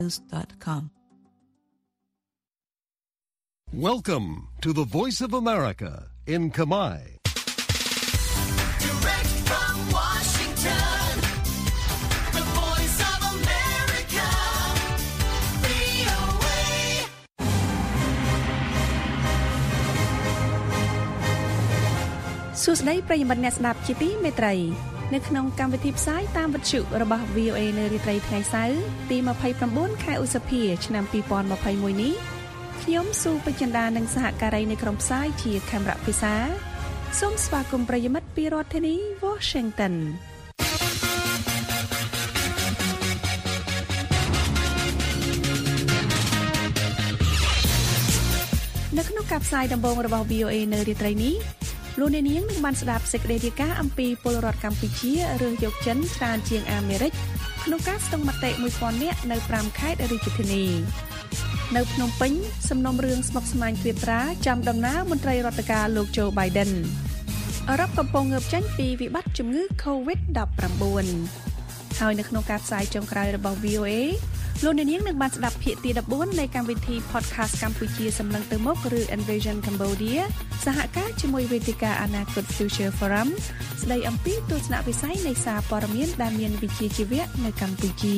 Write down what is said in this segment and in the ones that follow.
news.com. Welcome to the Voice of America in Khmer. Direct from Washington, the Voice of America, VOA. សួស្តីប្រិយមិត្តអ្នកស្ដាប់ជាទីមេត្រីនៅក្នុងកម្មវិធីផ្សាយតាមវិទ្យុរបស់ VOA នៅរាត្រីថ្ងៃសៅរ៍ទី29ខែឧសភាឆ្នាំ2021នេះខ្ញុំស៊ូពេជ្ជចិន្តានិងសហការីនៃក្រុមផ្សាយជាខេមរៈភិសាសូមស្វាគមន៍ប្រិយមិត្តពីរដ្ឋធានី Washington នៅក្នុងការផ្សាយដំបូងរបស់ VOA នៅរាត្រីនេះលោកអ្នកនាងនឹងបានស្ដាប់សេចក្តីរាយការណ៍អំពីពលរដ្ឋកម្ពុជារើសយកចិនច្រើនជាងអាមេរិកក្នុងការស្ទង់មតិ 1000 នាក់នៅ5ខេត្តរាជធានីនៅភ្នំពេញសំណុំរឿងស្មុគស្មាញគ្រាត្រាចាំដំណើរមន្ត្រីរដ្ឋការលោកโจ Biden អឺរ៉ុបកំពុងងើបចេញពីវិបត្តិជំងឺ COVID-19 ហើយនៅក្នុងការផ្សាយចុងក្រោយរបស់ VOA លោកអ្នកនាងនឹងបានស្ដាប់ភាគទី14នៃកម្មវិធី Podcast កម្ពុជាសម្លឹងទៅមុខឬ Envision Cambodia សហការជាមួយវេទិកាអនាគត Future Forum ស្ដីអំពីទស្សនវិស័យនៃសារព័ត៌មានដែលមានវិជ្ជាជីវៈនៅកម្ពុជា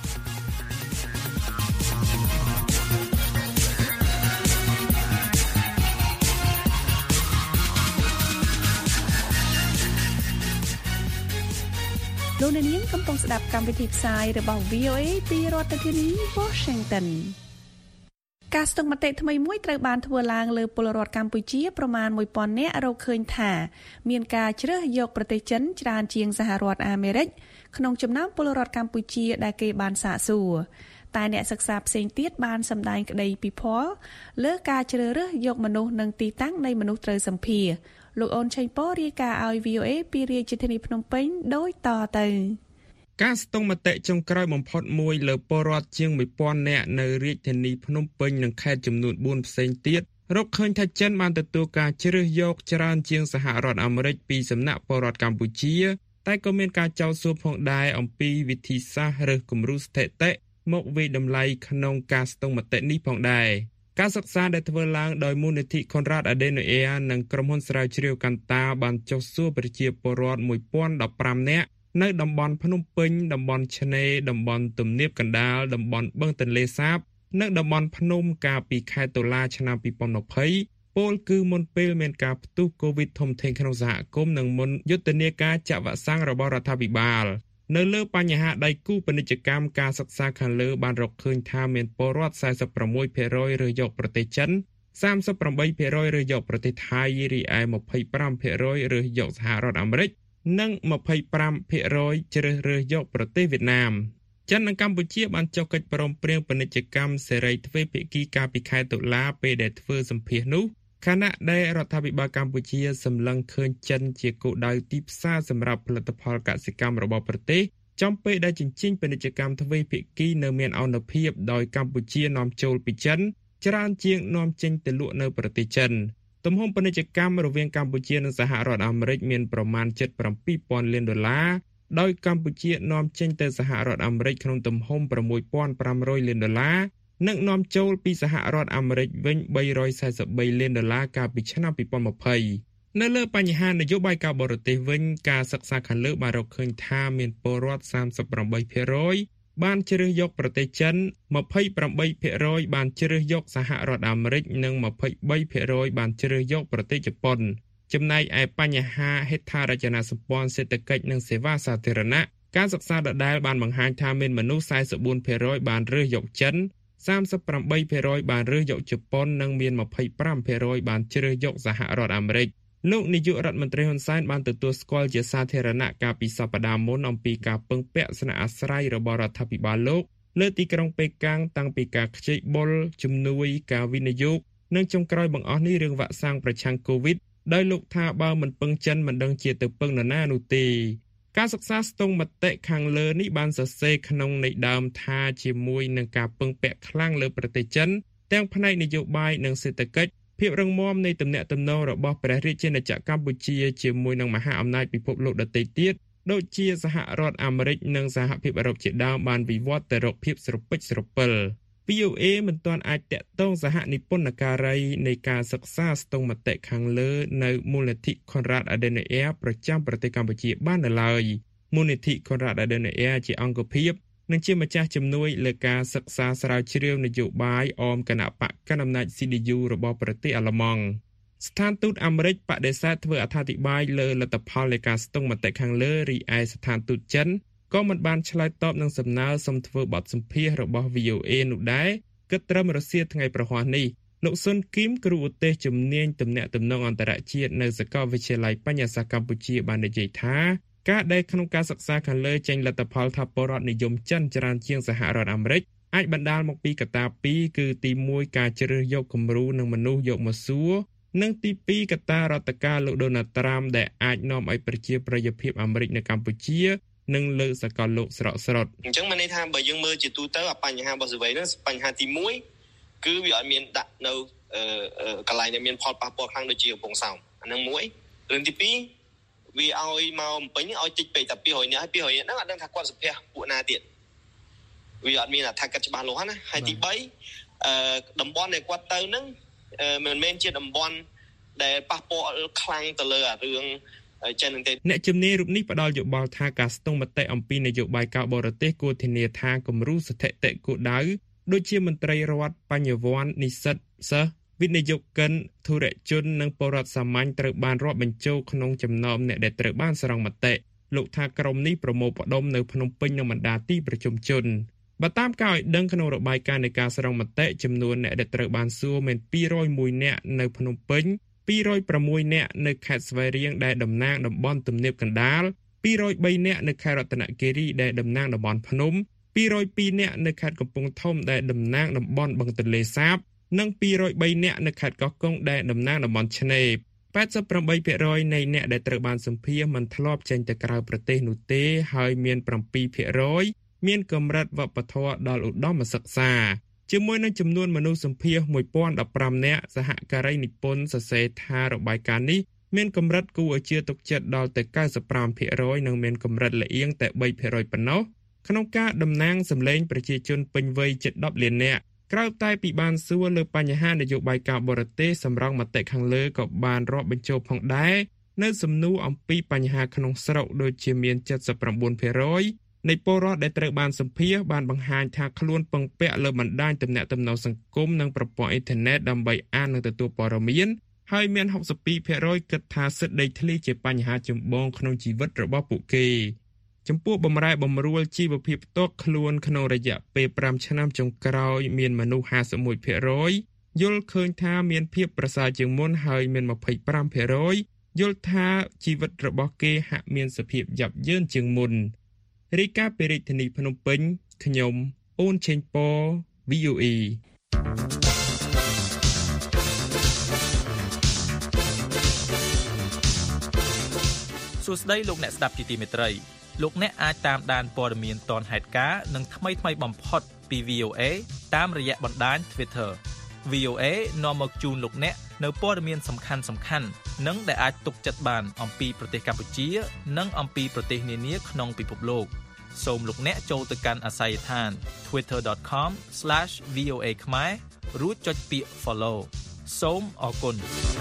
លោកអ្នកនាងកំពុងស្ដាប់កម្មវិធីផ្សាយរបស់ VOA ពីរដ្ឋធានី Washington ការស្ទង់មតិថ្មីមួយត្រូវបានធ្វើឡើងលើពលរដ្ឋកម្ពុជាប្រមាណ 1000 នាក់រកឃើញថាមានការជ្រើសយកប្រទេសចិនច្រើនជាងសហរដ្ឋអាមេរិកក្នុងចំណោមពលរដ្ឋកម្ពុជាដែលគេបានសាកសួរតែអ្នកសិក្សាផ្សេងទៀតបានសម្ដែងក្តីពិភ័យលើការជ្រើសរើសយកមនុស្សនិងទីតាំងនៃមនុស្សត្រូវសម្ភាសន៍លោកអូនឆេងប៉ូរាយការណ៍ឲ្យ VOA ពីរាជធានីភ្នំពេញដូចតទៅការស្ទង់មតិចុងក្រោយបំផុតមួយលើពលរដ្ឋជាង 1000 នាក់នៅរាជធានីភ្នំពេញនិងខេត្តចំនួន4ផ្សេងទៀតរកឃើញថាចិនបានទទួលការជ្រើសយកច្រើនជាងសហរដ្ឋអាមេរិកពីសំណាក់ពលរដ្ឋកម្ពុជាតែក៏មានការចោទសួរផងដែរអំពីវិធីសាស្ត្ររើសគំរូស្ថិតិមកវិយតម្លៃក្នុងការស្ទង់មតិនេះផងដែរការសិក្សាដែលធ្វើឡើងដោយមូលនិធិ Konrad Adenauer និងក្រុមហ៊ុនស្រាវជ្រាវកាន់តាបានចុះសួរប្រជាពលរដ្ឋ 1015 នាក់នៅតំបន់ភ្នំពេញតំបន់ឆ្នេរតំបន់ទំនាបកណ្ដាលតំបន់បឹងទន្លេសាបនិងតំបន់ភ្នំកាលពីខែតុលាឆ្នាំ2020ពលគឺមុនពេលមានការផ្ទុះ COVID ធំធេងក្នុងសហគមន៍និងមុនយុទ្ធនាការចាក់វ៉ាក់សាំងរបស់រដ្ឋាភិបាលនៅលើបញ្ហាដៃគូពាណិជ្ជកម្មការសិក្សាខាងលើបានរកឃើញថាមានពលរដ្ឋ 46% រើសយកប្រទេសចិន 38% រើសយកប្រទេសថៃរីឯ 25% រើសយកសហរដ្ឋអាមេរិកនិង 25% ជ្រើសរើសយកប្រទេសវៀតណាមចិននិងកម្ពុជាបានចុះកិច្ចព្រមព្រៀងពាណិជ្ជកម្មសេរីទ្វេភាគីកាលពីខែតុលាពេលដែលធ្វើសម្ភាសន៍នោះខណៈដែលរដ្ឋាភិបាលកម្ពុជាសម្លឹងឃើញចិនជាគោលដៅទីផ្សារសម្រាប់ផលិតផលកសិកម្មរបស់ប្រទេសចំពេលដែលជញ្ជីងពាណិជ្ជកម្មទ្វេភាគីនៅមានអនុភាពដោយកម្ពុជានាំចូលពីចិនច្រើនជាងនាំចេញទៅលក់នៅប្រទេសចិនទំហំពាណិជ្ជកម្មរវាងកម្ពុជានិងសហរដ្ឋអាមេរិកមានប្រមាណ $7,000 លានដោយកម្ពុជានាំចេញទៅសហរដ្ឋអាមេរិកក្នុងទំហំ $6,500 លាននិងនាំចូលពីសហរដ្ឋអាមេរិកវិញ $343 លានកាលពីឆ្នាំ2020នៅលើបញ្ហានយោបាយការបរទេសវិញការសិក្សាខាងលើបានរកឃើញថាមានពលរដ្ឋ 38% បានជ្រើសយកប្រទេសចិន 28% បានជ្រើសយកសហរដ្ឋអាមេរិកនិង 23% បានជ្រើសយកប្រទេសជប៉ុនចំណែកឯបញ្ហាហេដ្ឋារចនាសម្ព័ន្ធសេដ្ឋកិច្ចនិងសេវាសាធារណៈការសិក្សាដដែលបានបង្ហាញថាមានមនុស្ស 44% បានរើសយកចិន 38% បានរើសយកជប៉ុននិងមាន 25% បានជ្រើសយកសហរដ្ឋអាមេរិកលោកនាយករដ្ឋមន្ត្រីហ៊ុនសែនបានទទួលស្គាល់ជាសាធារណៈកាលពីសប្តាហ៍មុនអំពីការពឹងពាក់ស្នាក់អាស្រ័យរបស់រដ្ឋាភិបាលលោកលើទីក្រុងប៉េកាំងតាំងពីការខ្ចីបុលជំនួយការវិនិយោគនិងចុងក្រោយបង្អស់នេះរឿងវ៉ាក់សាំងប្រឆាំងកូវីដដោយលោកថាបើមិនពឹងចិនមិនដឹងជាទៅពឹងនរណានោះទេការសិក្សាស្ទង់មតិខាងលើនេះបានសរសេរក្នុងន័យដើមថាជាមួយនឹងការពឹងពាក់ខ្លាំងលើប្រទេសចិនទាំងផ្នែកនយោបាយនិងសេដ្ឋកិច្ចភាពរឹងមាំនៃទំនាក់ទំនងរបស់ព្រះរាជាណាចក្រកម្ពុជាជាមួយនឹងមហាអំណាចពិភពលោកដទៃទៀតដូចជាសហរដ្ឋអាមេរិកនិងសហភាពអឺរ៉ុបជាដើមបានវិវត្តទៅរកភាពស្រពិចស្រពិល VOA មិនទាន់អាចតាក់ទងសហនិពន្ធការីនៃការសិក្សាស្ទង់មតិខាងលើនៅមូលនិធិ Konrad Adenauer ប្រចាំប្រទេសកម្ពុជាបាននៅឡើយមូលនិធិ Konrad Adenauer ជាអង្គភាពនិងជាម្ចាស់ជំនួយលើការសិក្សាស្រាវជ្រាវនយោបាយអមគណៈបកកណ្ដាលអំណាច CDU របស់ប្រទេសអាល្លឺម៉ង់ស្ថានទូតអាមេរិកបដិសេធធ្វើអត្ថាធិប្បាយលើលទ្ធផលនៃការស្ទង់មតិខាងលើរីឯស្ថានទូតចិនក៏មិនបានឆ្លើយតបនឹងសំណើសុំធ្វើបទសម្ភាសន៍របស់ VOA នោះដែរគិតត្រឹមរសៀលថ្ងៃប្រហ័សនេះលោកស៊ុនគីមគ្រូឧទ្ទេសជំនាញទំនាក់ទំនងអន្តរជាតិនៅសាកលវិទ្យាល័យបញ្ញាសាស្ត្រកម្ពុជាបាននិយាយថាការដែលក្នុងការសិក្សាខាងលើចេញលទ្ធផលថាពលរដ្ឋនិយមចិនច្រើនជាងសហរដ្ឋអាមេរិកអាចបណ្ដាលមកពីកត្តាពីរគឺទី1ការជ្រើសយកគំរូនិងមនុស្សយកមកសួរនិងទី2កត្តារដ្ឋការលោកដូណាល់ត្រាំដែលអាចនាំឲ្យប្រជាប្រិយភាពអាមេរិកនៅកម្ពុជានិងលើសកលលោកស្រកស្រត់អញ្ចឹងមានន័យថាបើយើងមើលជាទូទៅបញ្ហារបស់សេវីហ្នឹងបញ្ហាទី1គឺវាអត់មានដាក់នៅកន្លែងដែលមានផលប៉ះពាល់ខ្លាំងដូចជាកំពង់សោមអាហ្នឹងមួយរឿងទី2វាឲ្យមកបំពេញឲ្យតិចពេកតែ200នាក់ហើយ200នាក់ហ្នឹងអត់ដឹងថាគាត់សុភ័ក្រពួកណាទៀតវាអត់មានអត្ថកិច្ចច្បាស់លាស់ណាហើយទី3តំបន់ដែលគាត់ទៅហ្នឹងមិនមែនជាតំបន់ដែលប៉ះពាល់ខ្លាំងទៅលើរឿងចិនទេអ្នកជំនាញរូបនេះផ្ដល់យោបល់ថាការស្ទង់មតិអំពីនយោបាយការបរទេសគួរធានាថាគំរូស្ថិតិគោលដៅដូចជាមន្ត្រីរដ្ឋបញ្ញវន្តនិស្សិតសិស្សវិនិយោគិនធុរជននិងពលរដ្ឋសាមញ្ញត្រូវបានរាប់បញ្ចូលក្នុងចំណោមអ្នកដែលត្រូវបានស្រង់មតិលោកថាក្រុមនេះប្រមូលផ្ដុំនៅភ្នំពេញនិងបណ្ដាទីប្រជុំជនបើតាមការឲ្យដឹងក្នុងរបាយការណ៍នៃការស្រង់មតិចំនួនអ្នកដែលត្រូវបានសួរមាន201នាក់នៅភ្នំពេញ206នាក់នៅខេត្តស្វាយរៀងដែលតំណាងតំបន់ទំនាបកណ្ដាល203នាក់នៅខេត្តរតនគិរីដែលតំណាងតំបន់ភ្នំ202នាក់នៅខេត្តកំពង់ធំដែលតំណាងតំបន់បឹងទន្លេសាបនិង203នាក់នៅខេត្តកោះកុងដែលតំណាងតំបន់ឆ្នេរ 88% នៃអ្នកដែលត្រូវបានសម្ភាសន៍មិនធ្លាប់ចេញទៅក្រៅប្រទេសនោះទេហើយមាន 7% មានកម្រិតវប្បធម៌ដល់ឧត្តមសិក្សាជាមួយនឹងចំនួនមនុស្សសម្ភាសន៍ 1015 នាក់សហការីនិពន្ធសរសេរថារបាយការណ៍នេះមានកម្រិតគួរឲ្យជឿទុកចិត្តដល់ទៅ 95% និងមានកម្រិតលៀងតែ 3% ប៉ុណ្ណោះក្នុងការតំណាងសម្លេងប្រជាជនពេញវ័យជិត10លាននាក់ក្រៅតែពីបានសួរលើបញ្ហានយោបាយការបរទេសសម្រងមតិខាងលើក៏បានរាប់បញ្ចូលផងដែរនៅសំណួរអំពីបញ្ហាក្នុងស្រុកដូចជាមាន 79% នៃពលរដ្ឋដែលត្រូវបានសម្ភាសន៍បានបង្ហាញថាខ្លួនពឹងពាក់លើបណ្ដាញទំនាក់ទំនងសង្គមនិងប្រព័ន្ធអ៊ីនធឺណិតដើម្បីអាននិងទទួលព័ត៌មានហើយមាន 62% គិតថាសិទ្ធិដីធ្លីជាបញ្ហាចម្បងក្នុងជីវិតរបស់ពួកគេចំពោះបម្រែបម្រួលជីវភាពផ្ទាល់ខ្លួនក្នុងរយៈពេល5ឆ្នាំចុងក្រោយមានមនុស្ស 51% យល់ឃើញថាមានភាពប្រសើរជាងមុនហើយមាន 25% យល់ថាជីវិតរបស់គេហាក់មានសភាពយ៉ាប់យ៉ឺនជាងមុនរាយការណ៍ពីរាជធានីភ្នំពេញខ្ញុំអូនឆេងប៉ VOA សួស្តីលោកអ្នកស្ដាប់ជាទីមេត្រីលោកអ្នកអាចតាមដានព័ត៌មានទាន់ហេតុការណ៍និងថ្មីៗបំផុតពី VOA តាមរយៈបណ្ដាញ Twitter VOA នាំមកជូនលោកអ្នកនៅព័ត៌មានសំខាន់ៗនិងដែលអាចទុកចិត្តបានអំពីប្រទេសកម្ពុជានិងអំពីប្រទេសនានាក្នុងពិភពលោកសូមលោកអ្នកចូលទៅកាន់អាសយដ្ឋាន twitter.com/voa ខ្មែររួចចុចពាក្យ follow សូមអរគុណ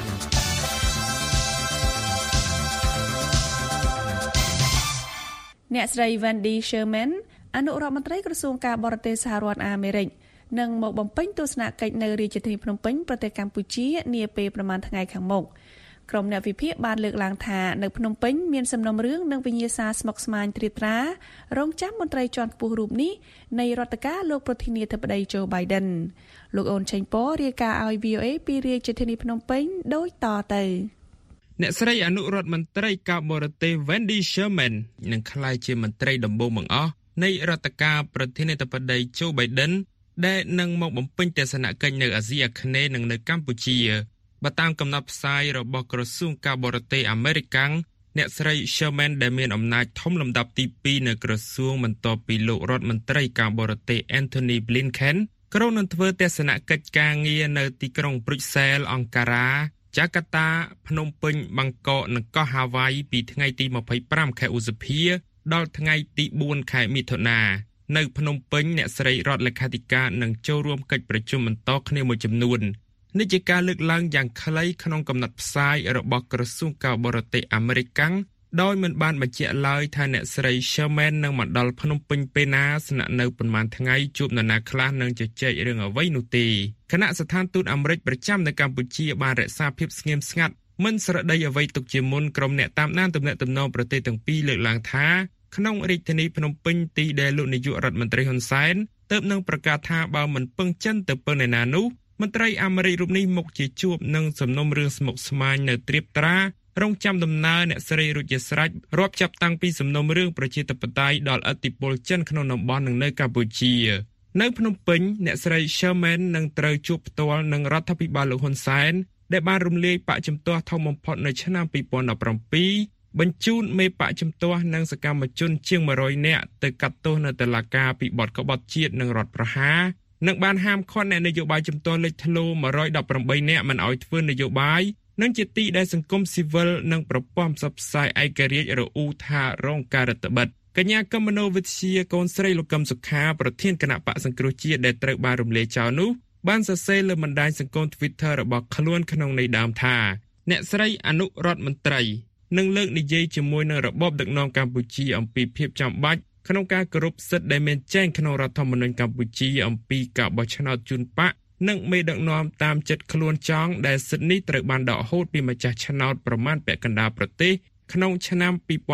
អ្នកស្រី Wendy Sherman អនុរដ្ឋមន្ត្រីក្រសួងការបរទេសសហរដ្ឋអាមេរិកនឹងមកបំពេញទស្សនកិច្ចនៅរាជធានីភ្នំពេញប្រទេសកម្ពុជានាពេលប្រមាណថ្ងៃខាងមុខក្រុមអ្នកវិភាគបានលើកឡើងថានៅភ្នំពេញមានសំណុំរឿងនិងវិញ្ញាសាស្មុគស្មាញត្រៀបត្រារងចាំមន្ត្រីជាន់ខ្ពស់រូបនេះនៃរដ្ឋការលោកប្រធានាធិបតី Joe Biden លោកអូនឆេងប៉រាយការណ៍ឲ្យ VOA ពីរាជធានីភ្នំពេញដូចតទៅអ្នកស្រីអនុរដ្ឋមន្ត្រីការបរទេស Wendy Sherman នឹងក្លាយជាមន្ត្រីដំបូងបង្អស់នៃរដ្ឋការប្រធានាធិបតី Joe Biden ដែលនឹងមកបំពេញទស្សនកិច្ចនៅអាស៊ីអាគ្នេយ៍និងនៅកម្ពុជាបើតាមកំណត់ផ្សាយរបស់ក្រសួងការបរទេសអាមេរិកអ្នកស្រី Sherman ដែលមានអំណាចធំលំដាប់ទី2នៅក្រសួងបន្ទាប់ពីលោករដ្ឋមន្ត្រីការបរទេស Antony Blinken ក្រុងនឹងធ្វើទស្សនកិច្ចការងារនៅទីក្រុង Brussels អង្ការ៉ាចាកាតាភ្នំពេញបាងកកនិងកោះហាវ៉ៃពីថ្ងៃទី25ខែឧសភាដល់ថ្ងៃទី4ខែមិថុនានៅភ្នំពេញអ្នកស្រីរដ្ឋលេខាធិការនឹងចូលរួមកិច្ចប្រជុំបន្តគ្នាមួយចំនួននេះជាការលើកឡើងយ៉ាងខ្លីក្នុងកំណត់ផ្សាយរបស់ក្រសួងការបរទេសអាមេរិកដោយមិនបានបញ្ជាក់ឡើយថាអ្នកស្រី Sherman នឹងមកដល់ភ្នំពេញពេលណាស្នាក់នៅប្រមាណថ្ងៃជួបនរណាខ្លះនឹងជជែករឿងអ្វីនោះទេគណៈស្ថានទូតអាមេរិកប្រចាំនៅកម្ពុជាបានរក្សាភាពស្ងៀមស្ងាត់មិនស្រដីអ្វីទុកជាមុនក្រុមអ្នកតាមដានទំនាក់ទំនងប្រទេសទាំងពីរលើកឡើងថាក្នុងរាជធានីភ្នំពេញទីដែលលោកនាយករដ្ឋមន្ត្រីហ៊ុនសែនទើបនឹងប្រកាសថាបើមិនពឹងចិនទៅពឹងអ្នកណានោះមន្ត្រីអាមេរិករូបនេះមកជាជួបនឹងសំណុំរឿងស្មុគស្មាញនៅត្រៀបត្រារងចាំដំណើរអ្នកស្រីរួចជាស្រេចរាប់ចាប់តាំងពីសំណុំរឿងប្រជាធិបតេយ្យដល់ឥទ្ធិពលចិនក្នុងតំបន់និងនៅកម្ពុជានៅភ្នំពេញអ្នកស្រី Sherman នឹងត្រូវជួបផ្ទាល់នឹងរដ្ឋាភិបាលលោកហ៊ុនសែនដែលបានរំលាយបកជំទាស់ធំបំផុតនៅឆ្នាំ2017បញ្ជូនមេបកជំទាស់និងសកម្មជនជាង100នាក់ទៅកាត់ទោសនៅតុលាការពីបទក្បត់ជាតិនិងរដ្ឋប្រហារនិងបានហាមឃាត់អ្នកនយោបាយជំទាស់លេចធ្លោ118នាក់មិនឲ្យធ្វើនយោបាយនិងជាទីដែលសង្គមស៊ីវិលនិងប្រព័ន្ធផ្សព្វផ្សាយឯករាជ្យរអ៊ូថារងការរដ្ឋបិទកញ្ញាកឹមមនោវិទ្យាកូនស្រីលោកកឹមសុខាប្រធានគណៈបកសង្គ្រោះជាតិដែលត្រូវបានរំលាយចោលនោះបានសរសេរលើបណ្ដាញសង្គម Twitter របស់ខ្លួនក្នុងន័យដើមថាអ្នកស្រីអនុរដ្ឋមន្ត្រីនឹងលើកនិយាយជាមួយនឹងរបបដឹកនាំកម្ពុជាអំពីភាពចាំបាច់ក្នុងការគោរពសិទ្ធិដែលមានចែងក្នុងរដ្ឋធម្មនុញ្ញកម្ពុជាអំពីការបោះឆ្នោតជូនបកនិងមេដឹកនាំតាមចិត្តខ្លួនចង់ដែលសិទ្ធិនេះត្រូវបានដកហូតពីម្ចាស់ឆ្នោតប្រមាណពាក់កណ្ដាលប្រទេសក្នុងឆ្នាំ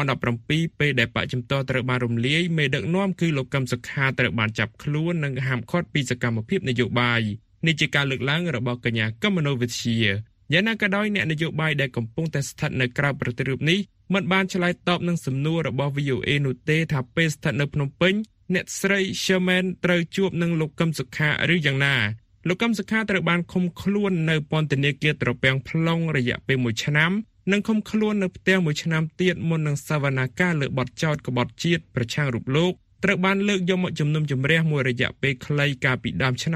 2017ពេលដែលបកជំទាស់ត្រូវបានរំលាយមេដឹកនាំគឺលោកកឹមសុខាត្រូវបានចាប់ខ្លួននិងហាមឃាត់ពីសកម្មភាពនយោបាយនេះជាការលើកឡើងរបស់កញ្ញាកឹមមនោវិទ្យាយ៉ាងណាក៏ដោយអ្នកនយោបាយដែលកំពុងតែស្ថិតនៅក្រៅប្រទេសរូបនេះមិនបានឆ្លើយតបនឹងសំណួររបស់ VOA នោះទេថាពេលស្ថិតនៅភ្នំពេញអ្នកស្រី Sherman ត្រូវជួបនឹងលោកកឹមសុខាឬយ៉ាងណាលោកកឹមសុខាត្រូវបានឃុំខ្លួននៅពន្ធនាគារត្រពាំង plong រយៈពេល1ឆ្នាំនិងឃុំខ្លួននៅផ្ទះ1ឆ្នាំទៀតមុននឹងសវនាការលើបទចោទក្បត់ជាតិប្រឆាំងរូបលោកត្រូវបានលើកយកមកជំនុំជម្រះមួយរយៈពេលខ្លីកាលពីដើមឆ្នាំ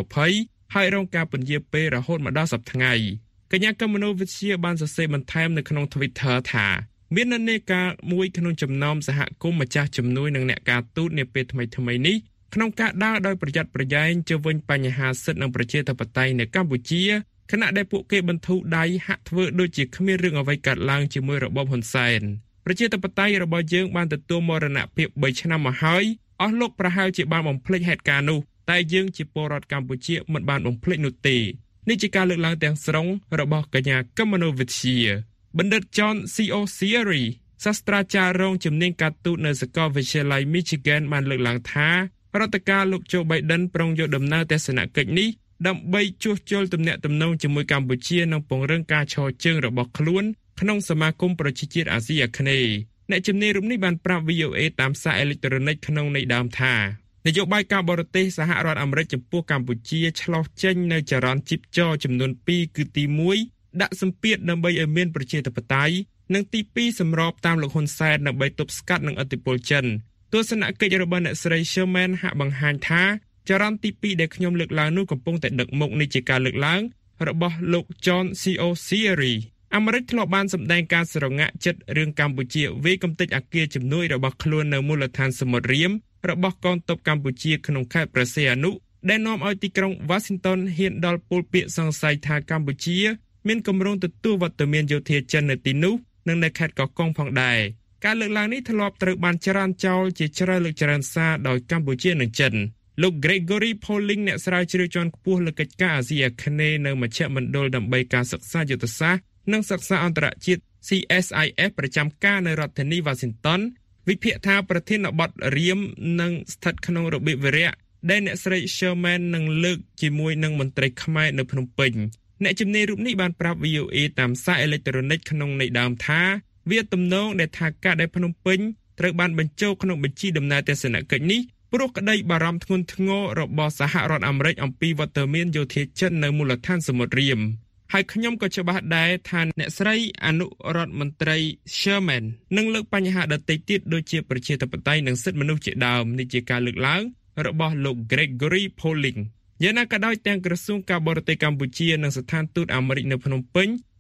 2020ហើយរងការពន្យាពេលរហូតមកដល់សប្តាហ៍ថ្ងៃកញ្ញាកឹមមនោវិទ្យាបានសរសេរបន្ថែមនៅក្នុង Twitter ថាមាននិន្នាការមួយក្នុងចំណោមសហគមន៍ម្ចាស់ជំនួយនិងអ្នកការទូតនាពេលថ្មីៗនេះក្នុងការដើរដោយប្រយ័ត្នប្រយែងជុំវិញបញ្ហាសិទ្ធិនិងប្រជាធិបតេយ្យនៅកម្ពុជាខណៈដែលពួកគេបន្ធូរដៃហាក់ធ្វើដូចជាគ្មានរឿងអ្វីកើតឡើងជាមួយរបបហ៊ុនសែនប្រជាធិបតេយ្យរបស់យើងបានទទួលមរណភាព3ឆ្នាំមកហើយអស់លោកប្រហែលជាបានបំភ្លេចហេតុការណ៍នោះតែយើងជាពលរដ្ឋកម្ពុជាមិនបានបំភ្លេចនោះទេនេះជាការលើកឡើងទាំងស្រុងរបស់កញ្ញាកឹមមនោវិទ្យាបណ្ឌិត John C.O. Siri សាស្ត្រាចារ្យរងជំនាញការទូតនៅសាកលវិទ្យាល័យ Michigan បានលើកឡើងថារដ្ឋការលោក Joe Biden ប្រុងយកដំណើរទស្សនកិច្ចនេះដើម្បីជួសជុលទំនាក់ទំនងជាមួយកម្ពុជានិងពង្រឹងការឈរជើងរបស់ខ្លួនក្នុងសមាគមប្រជាជាតិអាស៊ីអាគ្នេយ៍អ្នកជំនាញរូបនេះបានប្រាប់ VOA តាមសារអេឡិចត្រូនិកក្នុងន័យដើមថានយោបាយការបរទេសសហរដ្ឋអាមេរិកចំពោះកម្ពុជាឆ្លោះចេញនៅចរន្តជីបចរចំនួន2គឺទី1ដាក់សម្ពាធដើម្បីឲ្យមានប្រជាធិបតេយ្យនិងទី2សម្របតាមលោកហ៊ុនសែនដើម្បីទប់ស្កាត់នឹងឥទ្ធិពលចិនទស្សនកិច្ចរបស់អ្នកស្រី Sherman ហាក់បង្ហាញថាចរន្តទី2ដែលខ្ញុំលើកឡើងនោះកំពុងតែដឹកមុខនេះជាការលើកឡើងរបស់លោក John C.O. Siri អាមេរិកធ្លាប់បានសម្ដែងការស្រងាក់ចិត្តរឿងកម្ពុជាវាយកំទេចអគារជំនួយរបស់ខ្លួននៅមូលដ្ឋានសមុទ្ររៀមរបស់កងទ័ពកម្ពុជាក្នុងខេត្តព្រះសីហនុដែលនាំឲ្យទីក្រុង Washington ហ៊ានដល់ពលពាក្យសង្ស័យថាកម្ពុជាមានគម្រោងទទួលវត្តមានយោធាចិននៅទីនោះនិងនៅខេត្តកោះកុងផងដែរការលើកឡើងនេះធ្លាប់ត្រូវបានច្រានចោលជាច្រើនលើកច្រានសារដោយកម្ពុជានិងចិនលោក Gregory Poling អ្នកស្រាវជ្រាវជាន់ខ្ពស់លើកិច្ចការអាស៊ីអាគ្នេយ៍នៅមជ្ឈមណ្ឌលដើម្បីការសិក្សាយុទ្ធសាស្ត្រនិងសិក្សាអន្តរជាតិ CSIS ប្រចាំការនៅរដ្ឋធានី Washington វិភាគថាប្រធានបទរៀមនឹងស្ថិតក្នុងរបៀបវិរៈដែលអ្នកស្រី Sherman នឹងលើកជាមួយនឹងមន្ត្រីខ្មែរនៅភ្នំពេញអ្នកជំនាញរូបនេះបានប្រាប់ VOA តាមសារអេឡិចត្រូនិកក្នុងន័យដើមថាវាទំនងដែលថាការដែលភ្នំពេញត្រូវបានបញ្ចូលក្នុងបញ្ជីដំណើរទស្សនកិច្ចនេះព្រោះក្តីបារម្ភធ្ងន់ធ្ងររបស់សហរដ្ឋអាមេរិកអំពីវត្តមានយោធាចិននៅមូលដ្ឋានសមុទ្ររៀមហើយខ្ញុំក៏ច្បាស់ដែរថាអ្នកស្រីអនុរដ្ឋមន្ត្រី Sherman នឹងលើកបញ្ហាដទៃទៀតដូចជាប្រជាធិបតេយ្យនិងសិទ្ធិមនុស្សជាដើមនេះជាការលើកឡើងរបស់លោក Gregory Poling យ៉ាងណាក៏ដោយទាំងក្រសួងការបរទេសកម្ពុជានិងស្ថានទូតអាមេរិកនៅភ្នំពេញ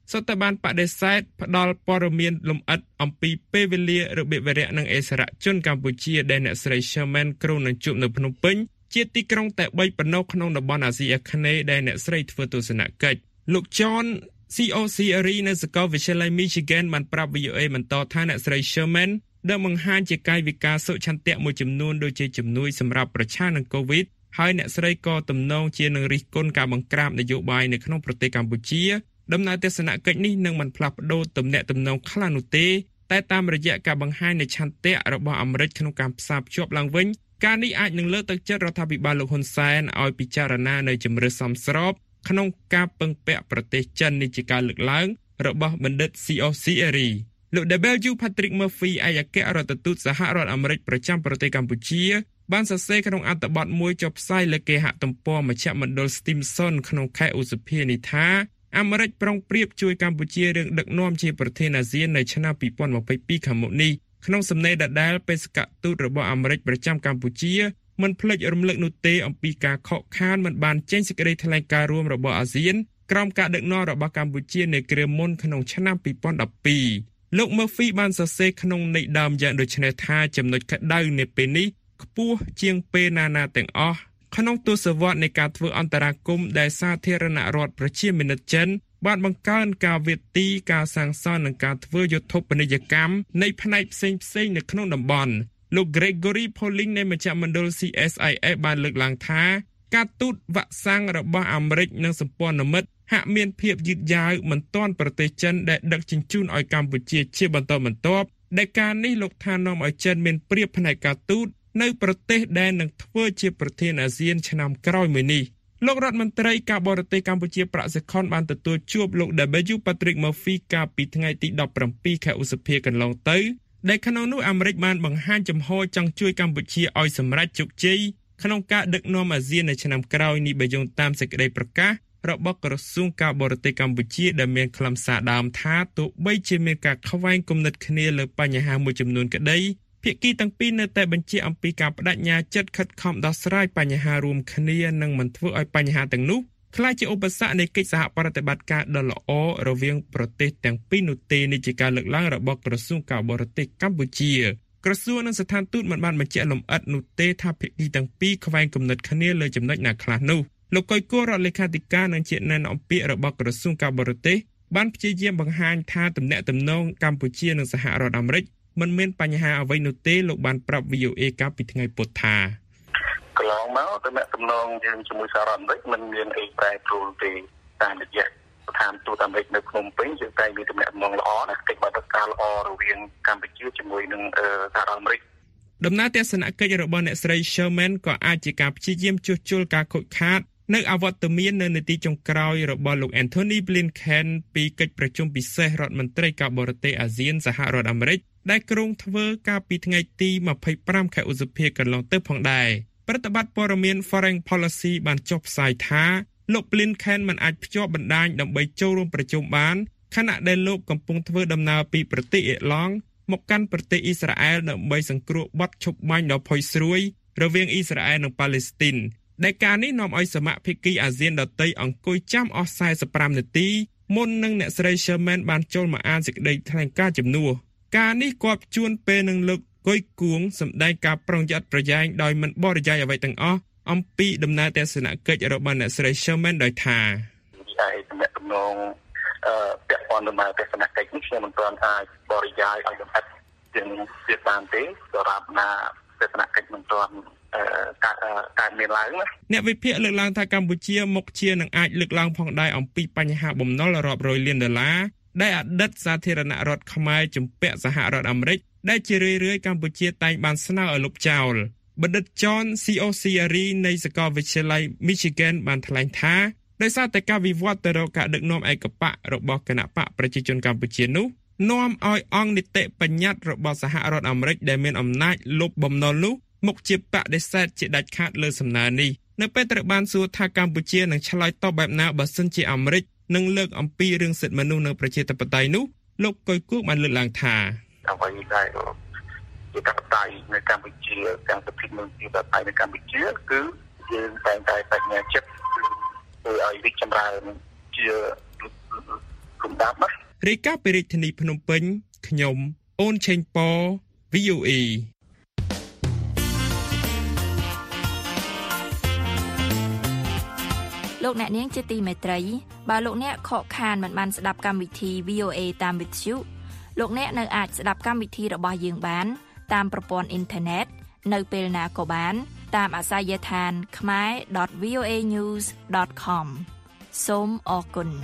សុទ្ធតែបានបដិសេធផ្ដល់ព័ត៌មានលម្អិតអំពីពេលវេលារបៀបវេរៈនិងអិសរាជជនកម្ពុជាដែលអ្នកស្រី Sherman ក្រុងនឹងជួបនៅភ្នំពេញជាទីក្រុងតែ3ប៉ុណ្ណោះក្នុងតំបន់អាស៊ីអាគ្នេយ៍ដែលអ្នកស្រីធ្វើទស្សនកិច្ចលោក John COCRE នៅសាកលវិទ្យាល័យ Michigan បានប្រាប់ VOA បន្តថាអ្នកស្រី Sherman ដែលបង្ហាញជាកាយវិការសុឆន្ទៈមួយចំនួនដូចជាជំនួយសម្រាប់ប្រឆាំងនឹង COVID ហើយអ្នកស្រីក៏ទំនងជានឹងរិះគន់ការបង្ក្រាបនយោបាយនៅក្នុងប្រទេសកម្ពុជាដំណើរទស្សនកិច្ចនេះនឹងមិនផ្លាស់ប្ដូរទំនាក់ទំនងខ្លះនោះទេតែតាមរយៈការបង្ហាញនៃឆន្ទៈរបស់អាមេរិកក្នុងការផ្សារភ្ជាប់ឡើងវិញការនេះអាចនឹងលើកទឹកចិត្តរដ្ឋាភិបាលលោកហ៊ុនសែនឲ្យពិចារណានៅជំរឿនសមស្របក្នុងការពឹងពាក់ប្រទេសចិននេះជាការលើកឡើងរបស់បណ្ឌិត COCRE លោក W Patrick Murphy ឯកអគ្គរដ្ឋទូតសហរដ្ឋអាមេរិកប្រចាំប្រទេសកម្ពុជាបានសរសេរក្នុងអត្ថបទមួយចុះផ្សាយលើគេហទំព័រមជ្ឈមណ្ឌល Stimson ក្នុងខែឧសភានេះថាអាមេរិកប្រុងប្រៀបជួយកម្ពុជារឿងដឹកនាំជាប្រធានអាស៊ាននៅឆ្នាំ2022ខាងមុខនេះក្នុងសំណេរដដែលបេសកទូតរបស់អាមេរិកប្រចាំកម្ពុជាមិនភ្លេចរំលឹកនោះទេអំពីការខកខានមិនបានចេញសេចក្តីថ្លែងការណ៍រួមរបស់អាស៊ានក្រោមការដឹកនាំរបស់កម្ពុជានៅគ្រាមុនក្នុងឆ្នាំ2012លោក Murphy បានសរសេរក្នុងន័យដើមយ៉ាងដូចនេះថាចំណុចក្តៅនៃពេលនេះខ្ពស់ជាងពេលណាទាំងអស់ក្នុងទសវត្សរ៍នៃការធ្វើអន្តរាគមន៍ដែលសាធារណរដ្ឋប្រជាមានិតចិនបានបង្កើនការវាទីការសាងសង់និងការធ្វើយុទ្ធពាណិជ្ជកម្មនៃផ្នែកផ្សេងៗនៅក្នុងតំបន់លោក Gregory Poling នៃមជ្ឈមណ្ឌល CSIS បានលើកឡើងថាការទូតវ៉ាក់សាំងរបស់អាមេរិកនិងសម្ព័ន្ធមិត្តហាក់មានភាពយឺតយ៉ាវមិនទាន់ប្រទេសចិនដែលដឹកជញ្ជូនឲ្យកម្ពុជាជាបន្តបន្ទាប់ដែលការនេះលោកថានាំឲ្យចិនមានប្រៀបផ្នែកការទូតនៅប្រទេសដែលនឹងធ្វើជាប្រធានអាស៊ានឆ្នាំក្រោយមួយនេះលោករដ្ឋមន្ត្រីការបរទេសកម្ពុជាប្រាក់សុខុនបានទទួលជួបលោក W Patrick Murphy កាលពីថ្ងៃទី17ខែឧសភាកន្លងទៅដែលក្នុងនោះអាមេរិកបានបង្ហាញចំហចង់ជួយកម្ពុជាឲ្យសម្រេចជោគជ័យក្នុងការដឹកនាំអាស៊ាននៅឆ្នាំក្រោយនេះបើយោងតាមសេចក្តីប្រកាសរបស់ក្រសួងការបរទេសកម្ពុជាដែលមានខ្លឹមសារដើមថាទោះបីជាមានការខ្វែងគំនិតគ្នាលើបញ្ហាមួយចំនួនក្តីភាគីទាំងពីរនៅតែបញ្ជាក់អំពីការបដិញ្ញាចិត្តខិតខំដោះស្រាយបញ្ហារួមគ្នានិងមិនធ្វើឲ្យបញ្ហាទាំងនោះក្លាយជាឧបសគ្គនៃកិច្ចសហប្រតិបត្តិការដ៏ល្អរវាងប្រទេសទាំងពីរនោះទេនេះជាការលើកឡើងរបស់ក្រសួងការបរទេសកម្ពុជាក្រសួងនិងស្ថានទូតមិនបានបញ្ជាក់លម្អិតនោះទេថាភាគីទាំងពីរខ្វែងគំនិតគ្នាលើចំណុចណាខ្លះនោះលោកកុយគួររដ្ឋលេខាធិការនិងជាអ្នកនាំពាក្យរបស់ក្រសួងការបរទេសបានព្យាយាមបង្ហាញថាទំនាក់ទំនងកម្ពុជានិងសហរដ្ឋអាមេរិកមិនមានបញ្ហាអ្វីនោះទេលោកបានប្រាប់ VOA កាលពីថ្ងៃពុធថាកន្លងមកទំនាក់ទំនងយើងជាមួយសហរដ្ឋអាមេរិកមិនមានអីប្រែប្រួលទេតាមរយៈស្ថានទូតអាមេរិកនៅភ្នំពេញយើងតែមានទំនាក់ទំនងល្អណាស់កិច្ចបដិការល្អរវាងកម្ពុជាជាមួយនឹងសហរដ្ឋអាមេរិកដំណើរទស្សនកិច្ចរបស់អ្នកស្រី Sherman ក៏អាចជាការព្យាយាមជួសជុលការខូចខាតនៅអវត្តមាននៅនាទីចុងក្រោយរបស់លោក Anthony Blinken ពីកិច្ចប្រជុំពិសេសរដ្ឋមន្ត្រីការបរទេសអាស៊ានសហរដ្ឋអាមេរិកដែលក្រុងធ្វើកាលពីថ្ងៃទី25ខែឧសភាកន្លងទៅផងដែរប្រតិបត្តិព័ត៌មាន Foreign Policy បានចុះផ្សាយថាលោក Blinken មិនអាចភ្ជាប់បណ្ដាញដើម្បីចូលរួមប្រជុំបានខណៈដែលលោកកំពុងធ្វើដំណើរពីប្រទេសអ៊ីឡង់មកកាន់ប្រទេសអ៊ីស្រាអែលដើម្បីសង្គ្រោះបទឈប់បាញ់ដ៏ផុយស្រួយរវាងអ៊ីស្រាអែលនិងប៉ាឡេស្ទីនដែលការនេះនាំឲ្យសមាភិកីអាស៊ានដទៃអង្គុយចាំអស់45នាទីមុននឹងអ្នកស្រី Sherman បានចូលមកអានសេចក្តីថ្លែងការណ៍ជំនួសការនេះគាត់ជួនពេលនឹងលោកកុយគួងសម្ដែងការប្រុងប្រយ័ត្នប្រយែងដោយមិនបរិយាយអ្វីទាំងអស់អំពីដំណើរទស្សនកិច្ចរបស់អ្នកស្រី Sherman ដោយថាហើយទំនាក់ទំនងពាក់ព័ន្ធនឹងទស្សនកិច្ចនេះខ្ញុំមិនទាន់អាចបរិយាយឲ្យលម្អិតជាងទៀតបានទេសម្រាប់ណាទស្សនកិច្ចមិនទាន់ការមានឡើងណាអ្នកវិភាគលើកឡើងថាកម្ពុជាមុខជានឹងអាចលើកឡើងផងដែរអំពីបញ្ហាបំណុលរាប់រយលានដុល្លារដែលអតីតសាធារណរដ្ឋខ្មែរជំពាក់សហរដ្ឋអាមេរិកដែលជារឿយៗកម្ពុជាតែងបានស្នើឲ្យលុបចោលបណ្ឌិត John COCRE នៃសាកលវិទ្យាល័យ Michigan បានថ្លែងថាដោយសារតែការវិវត្តទៅរកការដឹកនាំឯកបករបស់គណបកប្រជាជនកម្ពុជានោះនាំឲ្យអង្គនីតិបញ្ញត្តិរបស់សហរដ្ឋអាមេរិកដែលមានអំណាចលុបបំណុលនោះមកជាបដិសេធជាដាច់ខាតលើសំណើនេះនៅពេលត្រូវបានសួរថាកម្ពុជានឹងឆ្លើយតបបែបណាបើសិនជាអាមេរិកនឹងលើកអំពីរឿងសិទ្ធិមនុស្សនៅប្រជាធិបតេយ្យនោះលោកកុយគួរបានលើកឡើងថាអ្វីដែលជាធិបតេយ្យនៅកម្ពុជាទាំងសិទ្ធិមនុស្សជាធិបតេយ្យនៅកម្ពុជាគឺយើងតែងតែបញ្ញាចិត្តធ្វើឲ្យរីកចម្រើនជាគុំដាប់ណារាយការណ៍ពីរាជធានីភ្នំពេញខ្ញុំអូនឆេងប៉ VOA លោកអ្នកនាងជាទីមេត្រីបើលោកអ្នកខកខានមិនបានស្ដាប់កម្មវិធី VOA តាមវិទ្យុលោកអ្នកនៅអាចស្ដាប់កម្មវិធីរបស់យើងបានតាមប្រព័ន្ធអ៊ីនធឺណិតនៅពេលណាក៏បានតាមអាសយដ្ឋាន khmer.voanews.com សូមអរគុណ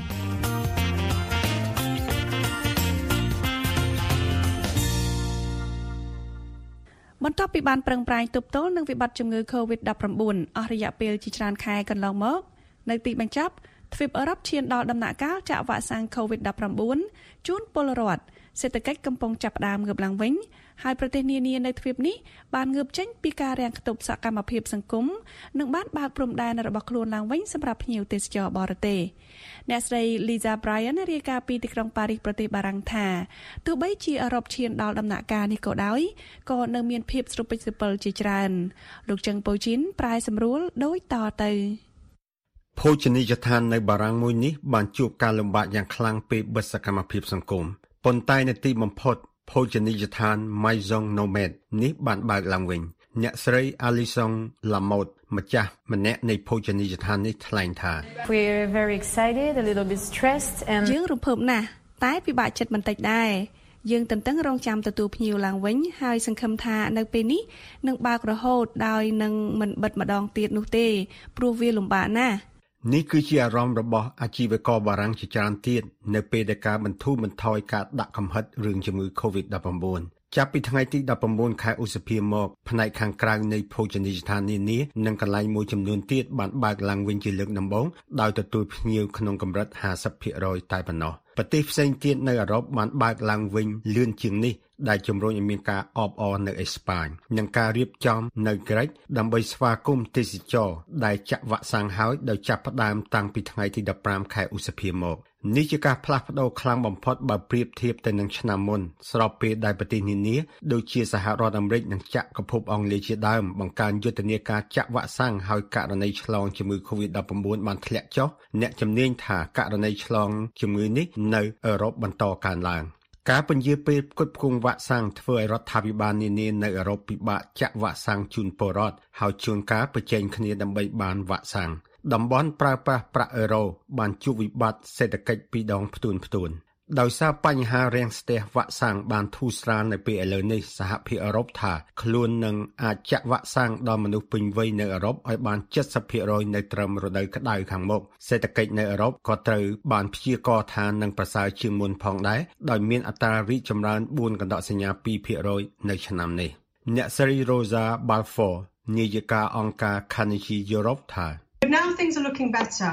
បន្ទាប់ពីបានប្រឹងប្រែងទប់ទល់នឹងវិបត្តិជំងឺ COVID-19 អស់រយៈពេលជាច្រើនខែកន្លងមកនៅទីបញ្ចប់ទ្វីបអឺរ៉ុបឈានដល់ដំណាក់កាលចាក់វ៉ាក់សាំង COVID-19 ជូនពលរដ្ឋសេដ្ឋកិច្ចកំពុងចាប់ផ្ដើមងើបឡើងវិញហើយប្រទេសនានានៅទ្វីបនេះបានងើបចេញពីការរាំងខ្ទប់សកម្មភាពសង្គមនិងបានបើកព្រំដែនរបស់ខ្លួនឡើងវិញសម្រាប់ភ្ញៀវទេសចរបរទេសអ្នកស្រី Lisa Bryan រាយការណ៍ពីទីក្រុងប៉ារីសប្រទេសបារាំងថាទោះបីជាអឺរ៉ុបឈានដល់ដំណាក់កាលនេះក៏ដោយក៏នៅមានភាពស្រពិចស្រពិលជាច្រើនលោកចឹងប៉ូជីនប្រែសម្រួលដូចតទៅភោជនីយដ្ឋាននៅបារាំងមួយនេះបានជួបការលំបាកយ៉ាងខ្លាំងពេលបិទសកម្មភាពសង្គមប៉ុន្តែនៅទីបំផុតភោជនីយដ្ឋាន Maison Nomade នេះបានបើកឡើងវិញអ្នកស្រី Alison Lamotte ម្ចាស់ម្នាក់នៃភោជនីយដ្ឋាននេះថ្លែងថា We're very excited, a little bit stressed and យើងរំភើបណាស់តែពិបាកចិត្តបន្តិចដែរយើងទន្ទឹងរង់ចាំទទួលភ្ញៀវឡើងវិញហើយសង្ឃឹមថានៅពេលនេះនឹងបើករហូតដោយនឹងមិនបិទម្ដងទៀតនោះទេព្រោះវាលំបាកណាស់នេះគឺជាអារម្មណ៍របស់អាជីវករបារាំងជាច្រើនទៀតនៅពេលដែលការបន្ធូរបន្ថយការដាក់កំហិតរឿងជំងឺ COVID-19 ចាប់ពីថ្ងៃទី19ខែឧសភាមកផ្នែកខាងក្រៅនៃភោជនីយដ្ឋាននានានិងកន្លែងមួយចំនួនទៀតបានបើកឡើងវិញជាលើកដំបូងដោយទទួលភ្ញៀវក្នុងកម្រិត 50% តែប៉ុណ្ណោះប្រទេសផ្សេងទៀតនៅអឺរ៉ុបបានបើកឡើងវិញលឿនជាងនេះដែលជំរុញឲ្យមានការអបអរនៅអេស្ប៉ាញនិងការរៀបចំនៅក្រិចដើម្បីស្វាគមន៍ទេសចរដែលចាក់វ៉ាក់សាំងហើយដោយចាប់ផ្ដើមតាំងពីថ្ងៃទី15ខែឧសភាមកនេះជាការផ្លាស់ប្ដូរខ្លាំងបំផុតបើប្រៀបធៀបទៅនឹងឆ្នាំមុនស្របពេលដែលប្រទេសនានាដូចជាសហរដ្ឋអាមេរិកនិងចក្រភពអង់គ្លេសជាដើមបង្កើនយុទ្ធនាការចាក់វ៉ាក់សាំងហើយករណីឆ្លងជំងឺ COVID-19 បានធ្លាក់ចុះអ្នកជំនាញថាករណីឆ្លងជំងឺនេះនៅអឺរ៉ុបបន្តកើនឡើងការពន្យាពេលផ្គត់ផ្គង់វ៉ាក់សាំងធ្វើឲ្យរដ្ឋាភិបាលនានានៅអឺរ៉ុបពិបាកចាក់វ៉ាក់សាំងជូនពលរដ្ឋហើយជួនកាលប្រជែងគ្នាដើម្បីបានវ៉ាក់សាំងតំបន់ប្រើប្រាស់ប្រាក់អឺរ៉ូបានជួបវិបត្តិសេដ្ឋកិច្ចពីរដងផ្ទួនដោយសារបញ្ហារាំងស្ទះវ៉ាក់សាំងបានធូរស្រាលនៅពេលឥឡូវនេះសហភាពអឺរ៉ុបថាខ្លួននឹងអាចចាក់វ៉ាក់សាំងដល់មនុស្សពេញវ័យនៅអឺរ៉ុបឲ្យបាន 70% នៅត្រឹមរដូវក្តៅខាងមុខសេដ្ឋកិច្ចនៅអឺរ៉ុបក៏ត្រូវបានព្យាករណ៍ថានឹងប្រសើរជាងមុនផងដែរដោយមានអត្រារីកចម្រើន 4 កណ្ដកសញ្ញា 2% នៅឆ្នាំនេះអ្នកស្រី Rosa Balfour នាយិកាអង្គការ Carnegie Europe ថា But now things are looking better.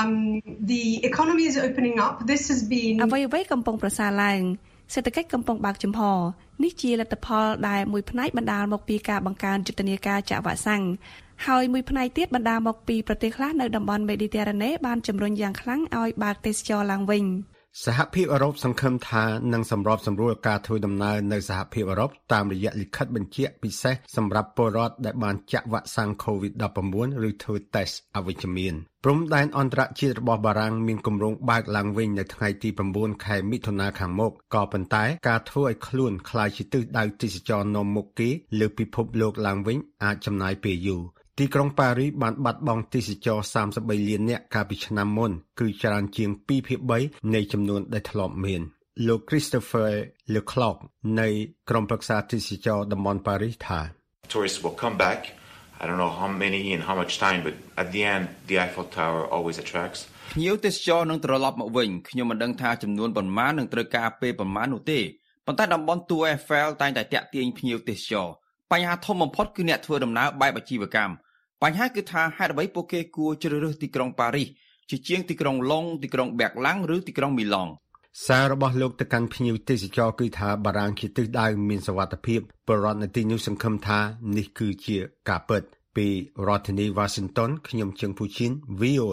The economy is opening up. This has been អ្វីៗកំពុងប្រសើរឡើងសេដ្ឋកិច្ចកំពុងបើកចំហនេះជាលទ្ធផលដែលមួយផ្នែកបណ្ដាលមកពីការបង្កើនយុទ្ធនាការចាក់វ៉ាក់សាំងហើយមួយផ្នែកទៀតបណ្ដាលមកពីប្រទេសខ្លះនៅតំបន់មេឌីទែរ៉ាណេបានជំរុញយ៉ាងខ្លាំងឲ្យបើកទេសចរឡើងវិញសហភាពអឺរ៉ុបសង្ឃឹមថានឹងសម្របសម្រួលការធ្វើដំណើរនៅសហភាពអឺរ៉ុបតាមរយៈលិខិតបញ្ជាក់ពិសេសសម្រាប់ពលរដ្ឋដែលបានចាក់វ៉ាក់សាំង COVID-19 ឬធ្វើតេស្តអវិជ្ជមានព្រំដែនអន្តរជាតិរបស់បារាំងមានគម្រោងបើកឡើងវិញនៅថ្ងៃទី9ខែមិថុនាខាងមុខក៏ប៉ុន្តែការធ្វើឲ្យខ្លួនក្លាយជាទិសដៅទេសចរនាំមុខគេលើពិភពលោកឡើងវិញអាចចំណាយពេលយូរទីក្រុងប៉ារីសបានបាត់បង់ទេសចរ33លាននាក់កាលពីឆ្នាំមុនគឺច្រើនជាង 2/3 នៃចំនួនដែលធ្លាប់មានលោក Christopher Leclerc នៃក្រុមប្រឹក្សាទេសចរតំបន់ប៉ារីសថា Tourists will come back. I don't know how many and how much time, but at the end, the Eiffel Tower always attracts. ភ្ញៀវទេសចរនឹងត្រឡប់មកវិញខ្ញុំមិនដឹងថាចំនួនប៉ុន្មាននឹងត្រូវការពេលប៉ុន្មាននោះទេប៉ុន្តែតំបន់តួ Eiffel តែងតែទាក់ទាញភ្ញៀវទេសចរបញ្ហាធំបំផុតគឺអ្នកធ្វើដំណើរបែបអាជីវកម្មបញ្ហាគឺថាហេតុអ្វីពួកគេគួរជ្រើសរើសទីក្រុងប៉ារីសជាជាងទីក្រុងឡុងទីក្រុងបែកឡាំងឬទីក្រុងមីឡង់សាររបស់លោកទៅកាន់ភ្ញៀវទេសចរគឺថាបារាំងជាទិសដៅមានសុវត្ថិភាពបរិវត្តនៅទីនោះសង្ឃឹមថានេះគឺជាការពិតពីរដ្ឋធានី Washington ខ្ញុំជើងភូឈិន VOA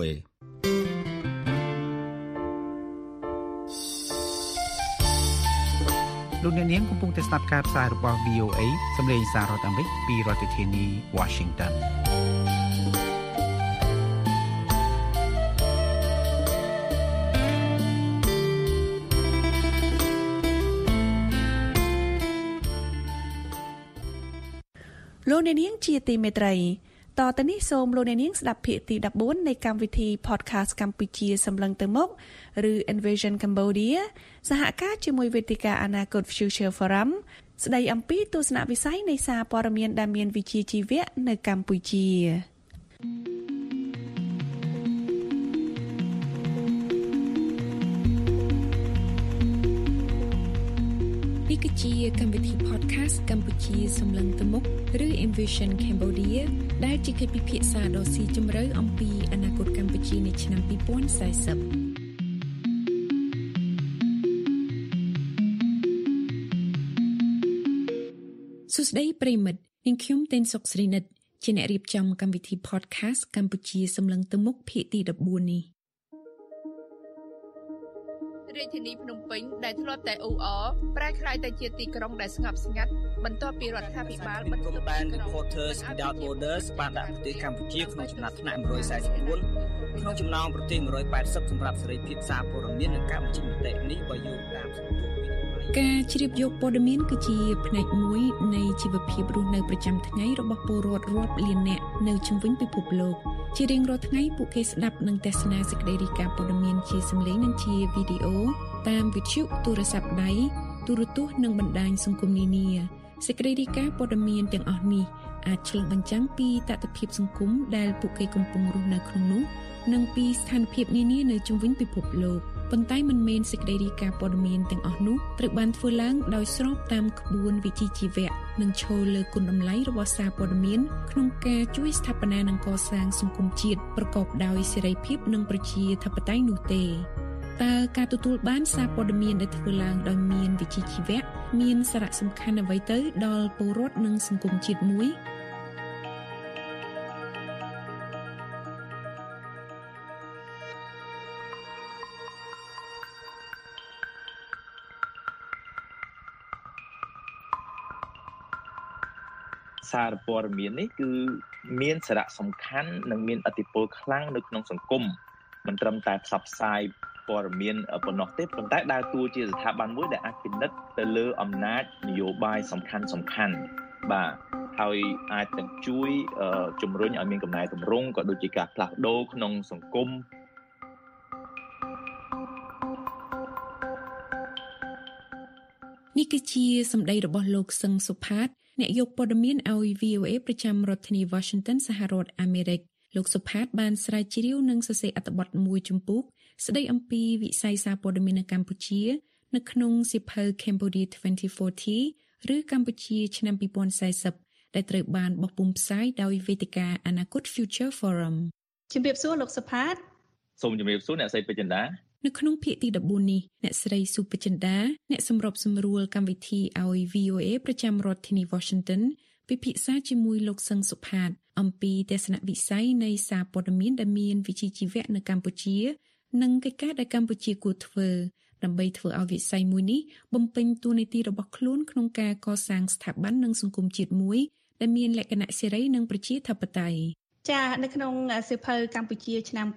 លោកអ្នកនាងកំពុងតែស្ដាប់ការផ្សាយរបស់ VOA សម្លេងសាររដ្ឋអាមេរិកពីរដ្ឋធានី Washington លោកអ្នកនាងជាទីមេត្រីតទៅនេះសូមលោកអ្នកនាងស្ដាប់ភាគទី14នៃកម្មវិធី Podcast កម្ពុជាសម្លឹងទៅមុខឬ Envision Cambodia សហការជាមួយវេទិកាអនាគត Future Forum ស្ដីអំពីទស្សនវិស័យនៃសារព័ត៌មានដែលមានវិជ្ជាជីវៈនៅកម្ពុជានេះគឺជាកម្មវិធី Podcast កម្ពុជាសម្លឹងទៅមុខឬ Envision Cambodia ដែលជាកិច្ចពិភាក្សាដ៏ស៊ីជម្រៅអំពីអនាគតកម្ពុជានាឆ្នាំ2040សួស្តីប្រិមិត្តនាងខ្ញុំតេនសុកស្រីនិតជាអ្នករៀបចំកម្មវិធី Podcast កម្ពុជាសម្លឹងទៅមុខភាគទី14នេះរាជធានីភ្នំពេញដែលធ្លាប់តែអ៊ូអរប្រែក្លាយទៅជាទីក្រុងដែលស្ងប់ស្ងាត់បន្ទាប់ពីរដ្ឋាភិបាលបិទគំដែន Reporters Without Borders បានដាក់ប្រទេសកម្ពុជាក្នុងចំណាត់ថ្នាក់144ក្នុងចំណោមប្រទេស180សម្រាប់សេរីភាពសារព័ត៌មាននិងការបញ្ចេញមតិនេះបើយោងតាមសន្ទុះការជ្រាបយកព័ត៌មានគឺជាផ្នែកមួយនៃជីវភាពរស់នៅប្រចាំថ្ងៃរបស់ពលរដ្ឋរាប់លាននាក់នៅជុំវិញពិភពលោកជារៀងរាល់ថ្ងៃពួកគេស្ដាប់និងទស្សនាសេចក្តីរាយការណ៍ព័ត៌មានជាសំឡេងនិងជាវីដេអូតាមវិទ្យុទូរស័ព្ទដៃទូរទស្សន៍និងបណ្ដាញសង្គមនានាសេចក្តីរាយការណ៍ព័ត៌មានទាំងអស់នេះអាចឆ្លុះបញ្ចាំងពីតថភាពសង្គមដែលពួកគេកំពុងរស់នៅក្នុងនោះនិងពីស្ថានភាពនានានៅជុំវិញពិភពលោកប៉ុន្តែមិនមែនសេចក្តីរាយការណ៍ព័ត៌មានទាំងអស់នោះត្រូវបានធ្វើឡើងដោយស្របតាមក្បួនវិជ្ជាជីវៈនិងឈលលើគុណតម្លៃរបស់សារព័ត៌មានក្នុងការជួយស្ថាបនានិងកសាងសង្គមជាតិប្រកបដោយសេរីភាពនិងប្រជាធិបតេយ្យនោះទេតើការទទួលបានសារព័ត៌មានដែលធ្វើឡើងដោយមានវិជ្ជាជីវៈមានសារៈសំខាន់អ្វីទៅដល់ពលរដ្ឋនិងសង្គមជាតិមួយសារព័ត៌មាននេះគឺមានសារៈសំខាន់និងមានឥទ្ធិពលខ្លាំងនៅក្នុងសង្គមមិនត្រឹមតែផ្សព្វផ្សាយព័ត៌មានប៉ុណ្ណោះទេប៉ុន្តែដើរតួជាស្ថាប័នមួយដែលអាចពិនិត្យទៅលើអំណាចនយោបាយសំខាន់បាទហើយអាចទាំងជួយជំរុញឲ្យមានកំណែទម្រង់ក៏ដូចជាការផ្លាស់ប្ដូរក្នុងសង្គមនេះគឺជាសម្ដីរបស់លោកសឹងសុផាតអ្នកយកព័ត៌មានឲ្យ VOA ប្រចាំរដ្ឋធានី Washington សហរដ្ឋអាមេរិកលោកសុផាតបានស្រាវជ្រាវនិងសរសេរអត្ថបទមួយជំពូកស្ដីអំពីវិស័យសារព័ត៌មាននៅកម្ពុជានៅក្នុងសៀវភៅ Cambodia 2040 ឬកម្ពុជាឆ្នាំ2040ដែលត្រូវបានបោះពុម្ពផ្សាយដោយវេទិកាអនាគត Future Forum ជំរាបសួរលោកសុផាតសូមជំរាបសួរអ្នកស្រីពេជ្រចិន្តានៅក្នុងភាគទី14នេះអ្នកស្រីសុពេជ្រចិន្តាអ្នកសម្របសម្រួលកម្មវិធីឲ្យ VOA ប្រចាំរដ្ឋធានី Washington ពិភាក្សាជាមួយលោកសឹងសុផាតអំពីទស្សនវិស័យនៃសារព័ត៌មានដែលមានវិជ្ជាជីវៈនៅកម្ពុជានិងកិច្ចការដែលកម្ពុជាគួរធ្វើដើម្បីធ្វើឲ្យវិស័យមួយនេះបំពេញតួនាទីរបស់ខ្លួនក្នុងការកសាងស្ថាប័ននិងសង្គមជាតិមួយដែលមានលក្ខណៈសេរីនិងប្រជាធិបតេយ្យចានៅក្នុងសៀវភៅកម្ពុជាឆ្នាំ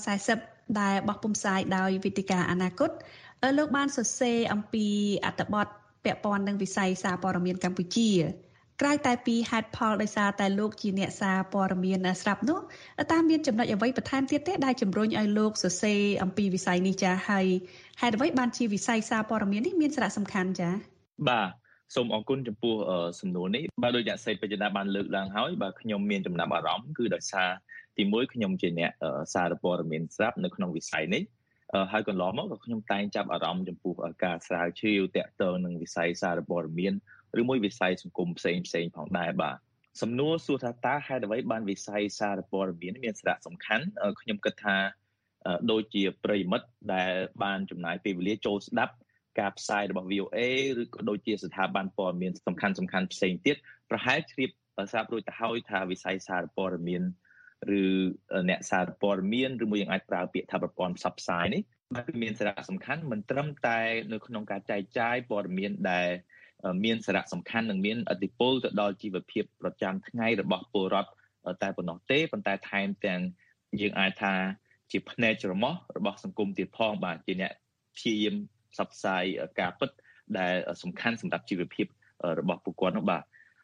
2040ដែលបោះពុម្ពផ្សាយដោយវេទិកាអនាគតលោកបានសរសេរអំពីអត្ថបទពាក់ព័ន្ធនឹងវិស័យសារព័ត៌មានកម្ពុជាក្រៅតែពីហេតុផលដោយសារតែលោកជាអ្នកសារព័ត៌មានស្រាប់នោះតើមានចំណុចអ្វីបន្ថែមទៀតទេដែលជំរុញឲ្យលោកសរសេរអំពីវិស័យនេះចាហើយហេតុអ្វីបានជាវិស័យសារព័ត៌មាននេះមានសារៈសំខាន់ចាបាទសូមអរគុណចំពោះសំណួរនេះបាទដូចអ្នកស្រីពេជ្រចិន្តាបានលើកឡើងហើយបាទខ្ញុំមានចំណាប់អារម្មណ៍គឺដោយសារទីមួយខ្ញុំជាអ្នកសារព័ត៌មានស្រាប់នៅក្នុងវិស័យនេះហើយកន្លងមកក៏ខ្ញុំតែងចាប់អារម្មណ៍ចំពោះការស្រាវជ្រាវតាក់ទងនឹងវិស័យសារព័ត៌មានឬមួយវិស័យសង្គមផ្សេងផងដែរបាទសំណួរសួរថាតើហេតុអ្វីបានវិស័យសារព័ត៌មានមានសារៈសំខាន់ខ្ញុំគិតថាដូចជាប្រិយមិត្តដែលបានចំណាយពេលវេលាចូលស្ដាប់ការផ្សាយរបស់ VOA ឬក៏ដូចជាស្ថាប័នព័ត៌មានសំខាន់ផ្សេងទៀតប្រហែលជ្រាបស្រាប់រួចទៅហើយថាវិស័យសារព័ត៌មានឬអ្នកសារព័ត៌មានឬមួយយើងអាចប្រើពាក្យថាប្រព័ន្ធផ្សព្វផ្សាយនេះគឺមានសារៈសំខាន់មិនត្រឹមតែនៅក្នុងការចែកចាយព័ត៌មានដែលមានសារៈសំខាន់និងមានឥទ្ធិពលទៅដល់ជីវភាពប្រចាំថ្ងៃរបស់ពលរដ្ឋតែប៉ុណ្ណោះទេប៉ុន្តែថែមទាំងយើងអាចថាជាផ្នែកច្រមុះរបស់សង្គមទៀតផងបាទជាអ្នកព្យាយាមផ្សព្វផ្សាយការពិតដែលសំខាន់សម្រាប់ជីវភាពរបស់ពួកគាត់នោះបាទ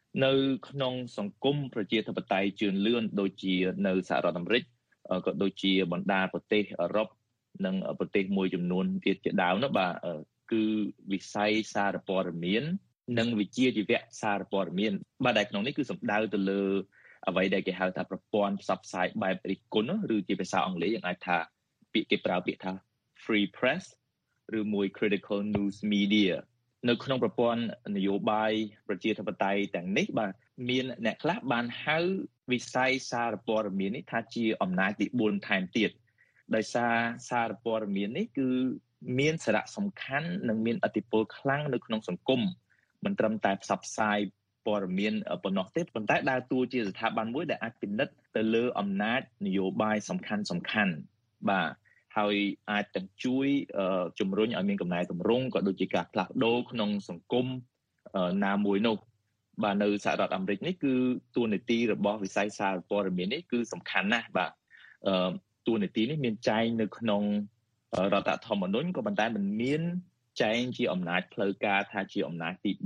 នៅក្នុងសង្គមប្រជាធិបតេយ្យជឿនលឿនដូចជានៅសហរដ្ឋអាមេរិកក៏ដូចជាបណ្ដាប្រទេសអឺរ៉ុបនិងប្រទេសមួយចំនួនទៀតជាដើមនោះបាទគឺវិស័យសារព័ត៌មាននិងវិជ្ជាជីវៈសារព័ត៌មានបាទដែលក្នុងនេះគឺសំដៅទៅលើអ្វីដែលគេហៅថាប្រព័ន្ធផ្សព្វផ្សាយបែបរិះគន់ឬជាភាសាអង់គ្លេសយើងអាចថាគេប្រើពាក្យថា free press ឬមួយ critical news media នៅក្នុងប្រព័ន្ធនយោបាយប្រជាធិបតេយ្យទាំងនេះបាទមានអ្នកខ្លះបានហៅវិស័យសារព័ត៌មាននេះថាជាអំណាចទី4ថែមទៀតដោយសារសារព័ត៌មាននេះគឺមានសារៈសំខាន់និងមានឥទ្ធិពលខ្លាំងនៅក្នុងសង្គមមិនត្រឹមតែផ្សព្វផ្សាយព័ត៌មានប៉ុណ្ណោះទេប៉ុន្តែដើរតួជាស្ថាប័នមួយដែលអាចពិនិត្យទៅលើអំណាចនយោបាយសំខាន់បាទហើយអាចទាំងជួយជំរុញឲ្យមានកំណែទម្រង់ក៏ដូចជាការផ្លាស់ប្ដូរក្នុងសង្គមណាមួយនោះបាទនៅសហរដ្ឋអាមេរិកនេះគឺតួនាទីរបស់វិស័យសារព័ត៌មាននេះគឺសំខាន់ណាស់បាទតួនាទីនេះមានចែងនៅក្នុងរដ្ឋធម្មនុញ្ញក៏ប៉ុន្តែมันមានចែងជាអំណាចផ្លូវការថាជាអំណាចទី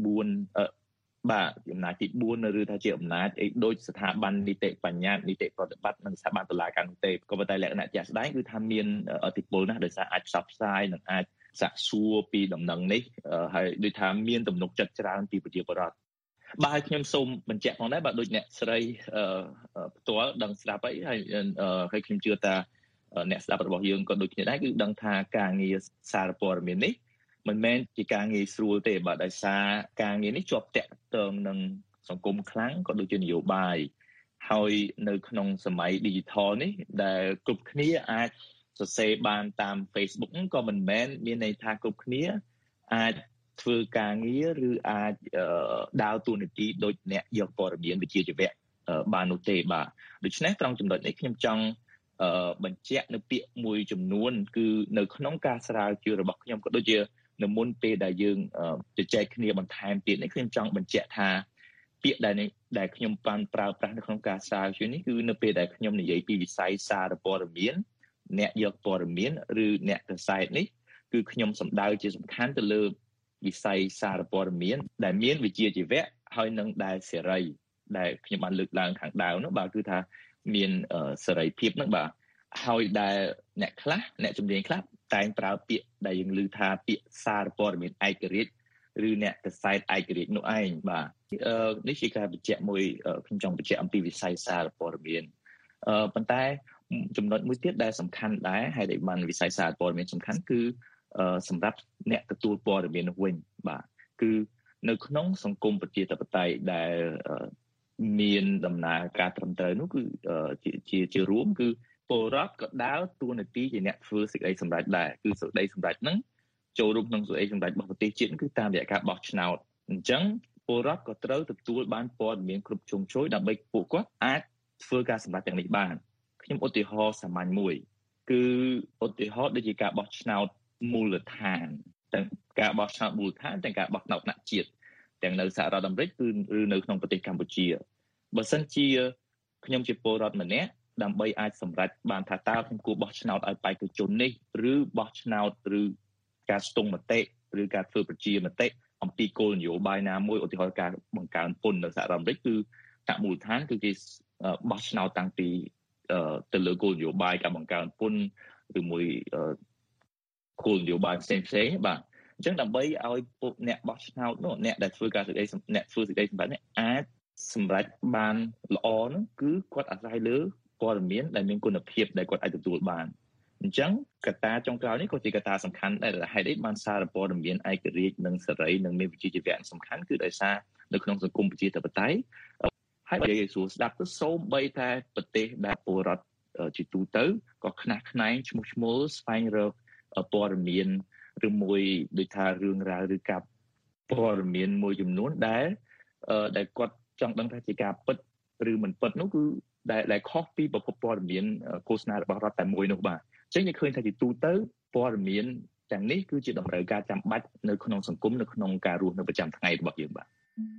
4បាទអំណាចទី4ឬថាជាអំណាចដូចស្ថាប័ននីតិបញ្ញត្តិនីតិប្រតិបត្តិនិងស្ថាប័នតុលាការនោះទេក៏ប៉ុន្តែលក្ខណៈជាក់ស្ដែងគឺថាមានឥទ្ធិពលណាស់ដោយសារអាចផ្សព្វផ្សាយនិងអាចសាកសួរពីដំណឹងនេះហើយដូចថាមានទំនុកចិត្តច្រើនពីប្រជាពលរដ្ឋបាទខ្ញុំសូមបញ្ជាក់ផងដែរបាទដូចអ្នកស្រីផ្ទាល់ដឹងស្ដាប់ហើយខ្ញុំជឿថាអ្នកស្ដាប់របស់យើងក៏ដូចគ្នាដែរគឺដឹងថាការងារសារព័ត៌មាននេះមិនមែនជាការងារស្រួលទេបាទដោយសារការងារនេះជាប់តាក់ទងនឹងសង្គមខ្លាំងក៏ដូចជានយោបាយហើយនៅក្នុងសម័យ digital នេះដែលគ្រប់គ្នាអាចសរសេរបានតាម Facebook ក៏មិនមែនមានន័យថាគ្រប់គ្នាអាចធ្វើការងារឬអាចដើរតួនាទីដូចអ្នកយកព័ត៌មានវិជ្ជាជីវៈបាននោះទេបាទដូច្នេះត្រង់ចំណុចនេះខ្ញុំចង់បញ្ជាក់នៅពាក្យមួយចំនួនគឺនៅក្នុងការស្រាវជ្រាវរបស់ខ្ញុំក៏ដូចជានៅមុនពេលដែលយើងជជែកគ្នាបន្ថែមទៀតនេះខ្ញុំចង់បញ្ជាក់ថាពាក្យដែលខ្ញុំបានប្រើប្រាស់នៅក្នុងការស្រាវជ្រាវនេះគឺនៅពេលដែលខ្ញុំនិយាយពីវិស័យសារព័ត៌មានអ្នកយកព័ត៌មានឬអ្នកកសែតនេះគឺខ្ញុំសំដៅជាសំខាន់ទៅលើវិស័យសារព័ត៌មានដែលមានវិជ្ជាជីវៈហើយនឹងដែលសេរីដែលខ្ញុំបានលើកឡើងខាងដើមនោះបាទគឺថាមានសេរីភាពហ្នឹងបាទហើយដែលអ្នកខ្លះអ្នកជំនាញខ្លះតែងប្រើពាក្យដែលយើងឮថាពាក្យសារព័ត៌មានឯករាជ្យឬអ្នកកសែតឯករាជ្យនោះឯងបាទនេះជាការបញ្ជាក់មួយខ្ញុំចង់បញ្ជាក់អំពីវិស័យសារព័ត៌មានប៉ុន្តែចំណុចមួយទៀតដែលសំខាន់ដែរហើយដែលបានវិស័យសារព័ត៌មានសំខាន់គឺសម្រាប់អ្នកទទួលព័ត៌មាននោះវិញបាទគឺនៅក្នុងសង្គមប្រជាធិបតេយ្យដែលមានដំណើរការត្រឹមត្រូវនោះគឺជារួមគឺពលរដ្ឋក៏ដើរតួនាទីជាអ្នកធ្វើសេចក្តីសម្រេចដែរគឺសេចក្តីសម្រេចហ្នឹងចូលរួមក្នុងសេចក្តីសម្រេចរបស់ប្រទេសជាតិគឺតាមរយៈការបោះឆ្នោតអញ្ចឹងពលរដ្ឋក៏ត្រូវទទួលបានព័ត៌មានគ្រប់ជ្រុងជ្រោយដើម្បីពួកគាត់អាចធ្វើការសម្រេចទាំងនេះបានខ្ញុំឧទាហរណ៍សាមញ្ញមួយគឺឧទាហរណ៍ដូចជាការបោះឆ្នោតមូលដ្ឋានទាំងការបោះឆ្នោតមូលដ្ឋានទាំងការបោះឆ្នោតថ្នាក់ជាតិទាំងនៅសហរដ្ឋអាមេរិកឬនៅក្នុងប្រទេសកម្ពុជាបើសិនជាខ្ញុំជាពលរដ្ឋម្នាក់ដើម្បីអាចសម្រេចបានថាតើខ្ញុំគួរបោះឆ្នោតឲ្យបេក្ខជននេះឬបោះឆ្នោតឬការស្ទង់មតិឬការធ្វើប្រជាមតិអំពីគោលនយោបាយណាមួយឧទាហរណ៍ការបង្កើនពន្ធនៅសហរដ្ឋអាមេរិកគឺតាមមូលដ្ឋានគឺគេបោះឆ្នោតតាំងពីទៅលើគោលនយោបាយការបង្កើនពន្ធឬមួយគោលនយោបាយផ្សេងបាទអញ្ចឹងដើម្បីឲ្យពួកអ្នកបោះឆ្នោតនោះអ្នកដែលធ្វើការអ្នកធ្វើសេចក្តីសម្រេចនេះអាចសម្រេចបានល្អនោះគឺគាត់អាស្រ័យលើព័ត៌មានដែលមានគុណភាពដែលគាត់អាចទទួលបានអញ្ចឹងកត្តាចុងក្រោយនេះក៏ជាកត្តាសំខាន់ដែរហេតុអីបានសារព័ត៌មានឯករាជ្យនិងសេរីនិងមានវិជ្ជាជីវៈសំខាន់គឺដោយសារនៅក្នុងសង្គមប្រជាធិបតេយ្យហើយបើនិយាយស្រួលស្ដាប់ទៅសូម្បីតែប្រទេសដែលពលរដ្ឋជាទូទៅក៏ខ្នះខ្នែងឈ្មោះឈ្មោលស្វែងរកព័ត៌មានឬមួយដូចថារឿងរ៉ាវឬការព័ត៌មានមួយចំនួនដែលគាត់ចង់ដឹងថាជាការពិតឬមិនពិតនោះគឺដែលខុសពីប្រភពព័ត៌មានឃោសនារបស់រដ្ឋតែមួយនោះបាទអញ្ចឹងយើងឃើញថាជាទូទៅព័ត៌មានទាំងនេះគឺជាតម្រូវការចាំបាច់នៅក្នុងសង្គមនៅក្នុងការរស់នៅប្រចាំថ្ងៃរបស់យើងបាទ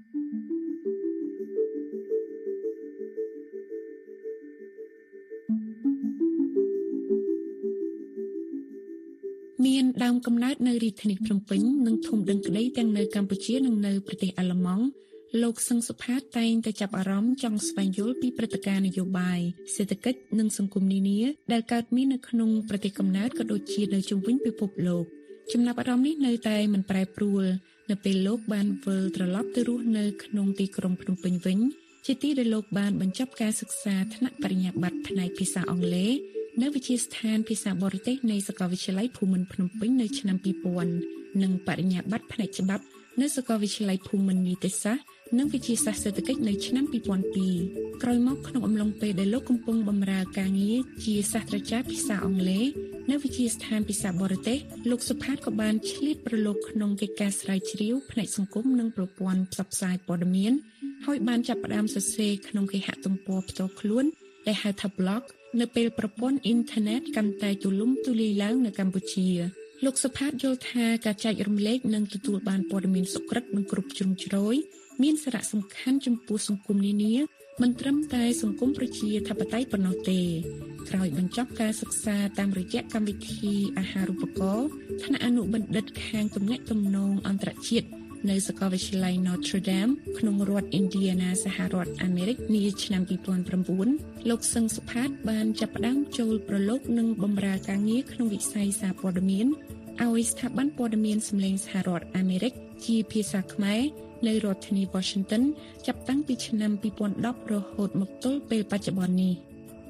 មានដើមកំណើតនៅរាជធានីភ្នំពេញនិងធំដឹងក្តីទាំងនៅកម្ពុជានិងនៅប្រទេសអាល្លឺម៉ង់លោកសឹងសុផាតតែងតែចាប់អារម្មណ៍ចង់ស្វែងយល់ពីព្រឹត្តិការណ៍នយោបាយសេដ្ឋកិច្ចនិងសង្គមនានាដែលកើតមាននៅក្នុងប្រទេសកំណើតក៏ដូចជានៅជុំវិញពិភពលោកចំណាប់អារម្មណ៍នេះនៅតែមិនប្រែប្រួលនៅពេលលោកបានវិលត្រឡប់ទៅរស់នៅក្នុងទីក្រុងភ្នំពេញវិញជាទីដែលលោកបានបញ្ចប់ការសិក្សាថ្នាក់បរិញ្ញាបត្រផ្នែកភាសាអង់គ្លេសនៅវិទ្យាស្ថានភាសាបរទេសនៃសាកលវិទ្យាល័យភូមិន្ទភ្នំពេញនៅឆ្នាំ2000និងបរិញ្ញាបត្រផ្នែកច្បាប់នៅសាកលវិទ្យាល័យភូមិន្ទនីតិសាស្ត្រនិងវិទ្យាសាស្ត្រសេដ្ឋកិច្ចនៅឆ្នាំ2002ក្រោយមកក្នុងអំឡុងពេលដែលលោកកំពុងបម្រើការងារជាសាស្ត្រាចារ្យភាសាអង់គ្លេសនៅវិទ្យាស្ថានភាសាបរទេសលោកសុផាតក៏បានឆ្លៀតប្រឡូកក្នុងកិច្ចការស្រាវជ្រាវផ្នែកសង្គមនិងប្រព័ន្ធផ្សព្វផ្សាយព័ត៌មានហើយបានចាប់ផ្ដើមសរសេរក្នុងគេហទំព័រផ្ទាល់ខ្លួនដែលហៅថា blog នៅពេលប្រព័ន្ធអ៊ីនធឺណិតកាន់តែទូលំទូលាយឡើងនៅកម្ពុជាលោកសុផាតយល់ថាការចែករំលែកនិងទទួលបានព័ត៌មានសុក្រិតនិងគ្រប់ជ្រុងជ្រោយមានសារៈសំខាន់ចំពោះសង្គមនានាមិនត្រឹមតែសង្គមប្រជាធិបតេយ្យប៉ុណ្ណោះទេក្រោយបញ្ចប់ការសិក្សាតាមរយៈកម្មវិធីអាហារូបករណ៍ថ្នាក់អនុបណ្ឌិតខាងទំនាក់ទំនងអន្តរជាតិនៅសាកលវិទ្យាល័យ Notre Dame ក្នុងរដ្ឋ Indiana សហរដ្ឋអាមេរិកនាឆ្នាំ2009លោកសឹងសុផាតបានចាប់ផ្ដើមចូលប្រឡូកនិងបម្រើការងារក្នុងវិស័យសារព័ត៌មានឲ្យស្ថាប័នព័ត៌មានសម្លេងសហរដ្ឋអាមេរិកជាភាសាខ្មែរនៅរដ្ឋធានី Washington ចាប់តាំងពីឆ្នាំ2010រហូតមកទល់ពេលបច្ចុប្បន្ននេះ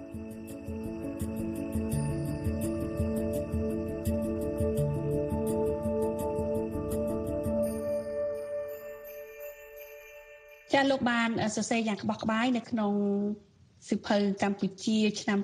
ចាលោកបានសរសេរយ៉ាងក្បោះក្បាយនៅក្នុងសៀវភៅកម្ពុជាឆ្នាំ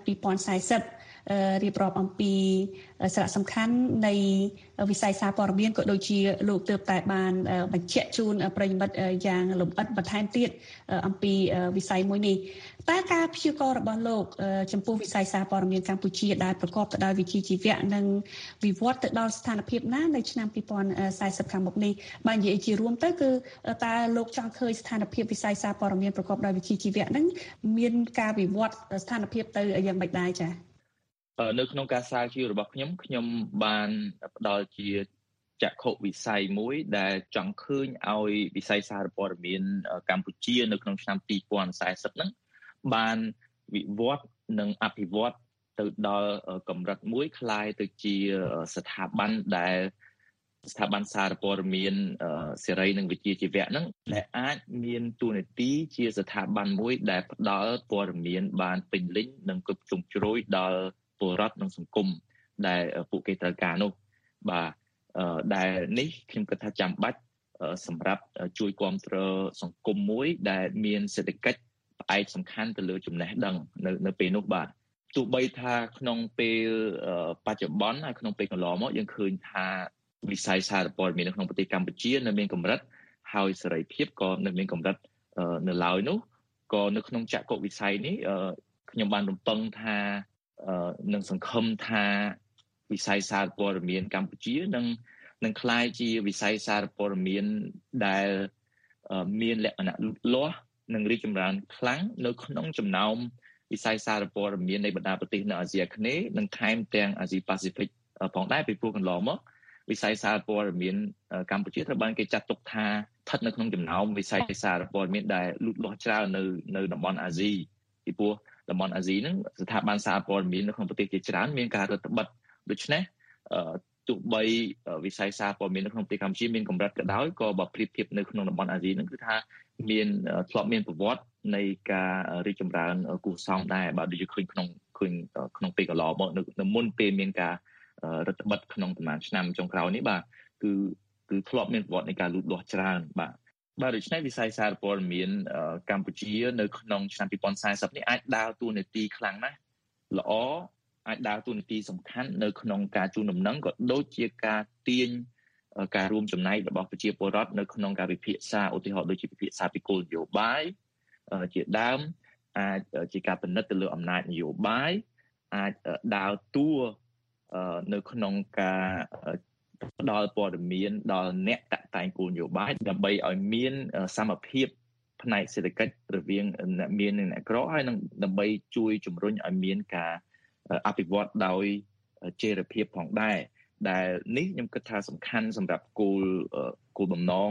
2040រៀបរាប់អំពីសារៈសំខាន់នៃវិស័យសារព័ត៌មានក៏ដូចជាលោកទើបតែបានបញ្ជាក់ជូនប្រិយមិត្តយ៉ាងលម្អិតបន្ថែមទៀតអំពីវិស័យមួយនេះតើការព្យាករណ៍របស់លោកចំពោះវិស័យសារព័ត៌មានកម្ពុជាដែលប្រកបទៅដោយវិជ្ជាជីវៈនិងវិវត្តទៅដល់ស្ថានភាពណានៅឆ្នាំ2040ខាងមុខនេះបើនិយាយជារួមទៅគឺតើលោកចង់ឃើញស្ថានភាពវិស័យសារព័ត៌មានប្រកបដោយវិជ្ជាជីវៈនឹងមានការវិវត្តស្ថានភាពទៅយ៉ាងម៉េចដែរចា៎នៅក្នុងការស្រាវជ្រាវរបស់ខ្ញុំបានផ្ដល់ជាចក្ខុវិស័យមួយដែលចង់ឃើញឲ្យវិស័យសារព័ត៌មានកម្ពុជានៅក្នុងឆ្នាំ2040ហ្នឹងបានវិវត្តនិងអភិវឌ្ឍទៅដល់កម្រិតមួយคล้ายទៅជាស្ថាប័នដែលស្ថាប័នសារព័ត៌មានសេរីនិងវិជ្ជាជីវៈហ្នឹងដែលអាចមានតួនាទីជាស្ថាប័នមួយដែលផ្ដល់ព័ត៌មានបានពេញលេញនិងគ្រប់ជ្រុងជ្រោយដល់ពលរដ្ឋនិងសង្គមដែលពួកគេត្រូវការនោះបាទដែលនេះខ្ញុំគិតថាចាំបាច់សម្រាប់ជួយគាំទ្រសង្គមមួយដែលមានសេដ្ឋកិច្ចផ្អែកសំខាន់ទៅលើចំណេះដឹងនៅពេលនោះបាទទោះបីថាក្នុងពេលបច្ចុប្បន្នហើយក្នុងពេលកន្លងមកយើងឃើញថាវិស័យសារព័ត៌មាននៅក្នុងប្រទេសកម្ពុជានៅមានកម្រិតហើយសេរីភាពក៏នៅមានកម្រិតនៅឡើយនោះក៏នៅក្នុងចក្ខុវិស័យនេះខ្ញុំបានរំពឹងថានឹងសង្ឃឹមថាវិស័យសារព័ត៌មានកម្ពុជានឹងក្លាយជាវិស័យសារព័ត៌មានដែលមានលក្ខណៈលូតលាស់និងរីកចម្រើនខ្លាំងនៅក្នុងចំណោមវិស័យសារព័ត៌មាននៃបណ្ដាប្រទេសនៅអាស៊ីអាគ្នេយ៍និងថែមទាំងអាស៊ីប៉ាស៊ីហ្វិកផងដែរពីព្រោះកន្លងមកវិស័យសារព័ត៌មានកម្ពុជាត្រូវបានគេចាត់ទុកថាស្ថិតនៅក្នុងចំណោមវិស័យសារព័ត៌មានដែលលូតលាស់ច្រើននៅតំបន់អាស៊ីពីព្រោះតំបន់អាស៊ីហ្នឹងស្ថាប័នសារព័ត៌មាននៅក្នុងប្រទេសជាច្រើនមានការរឹតបន្តឹងដូច្នេះទោះបីវិស័យសារព័ត៌មាននៅក្នុងប្រទេសកម្ពុជាមានកម្រិតក៏ដោយក៏បើប្រៀបធៀបនៅក្នុងតំបន់អាស៊ីហ្នឹងគឺថាមានធ្លាប់មានប្រវត្តិនៃការរីកចម្រើនគួរសមដែរបើដូចឃើញក្នុងពេលកន្លងមកនៅមុនពេលមានការរដ្ឋបတ်ក្នុងប្រហែលឆ្នាំចុងក្រោយនេះបាទគឺធ្លាប់មានប្រវត្តិនៃការលូតលាស់ច្រើនបាទដូច្នេះវិស័យសារព័ត៌មានកម្ពុជានៅក្នុងឆ្នាំ2040នេះអាចដើរតួនាទីខ្លាំងណាស់ល្អអាចដើរតួនាទីសំខាន់នៅក្នុងការជូនដំណឹងក៏ដូចជាការទាញការរួមចំណែករបស់ប្រជាពលរដ្ឋនៅក្នុងការពិភាក្សាឧទាហរណ៍ដូចជាពិភាក្សាពីគោលនយោបាយជាដើមអាចជាការពិនិត្យទៅលើអំណាចនយោបាយអាចដើរតួនៅក្នុងការផ្ដល់ព័ត៌មានដល់អ្នកតាក់តែងគោលនយោបាយដើម្បីឲ្យមានសមភាពផ្នែកសេដ្ឋកិច្ចរវាងអ្នកមាននិងអ្នកក្រហើយនឹងដើម្បីជួយជំរុញឲ្យមានការអភិវឌ្ឍដោយចីរភាពផងដែរដែលនេះខ្ញុំគិតថាសំខាន់សម្រាប់គោលបំណង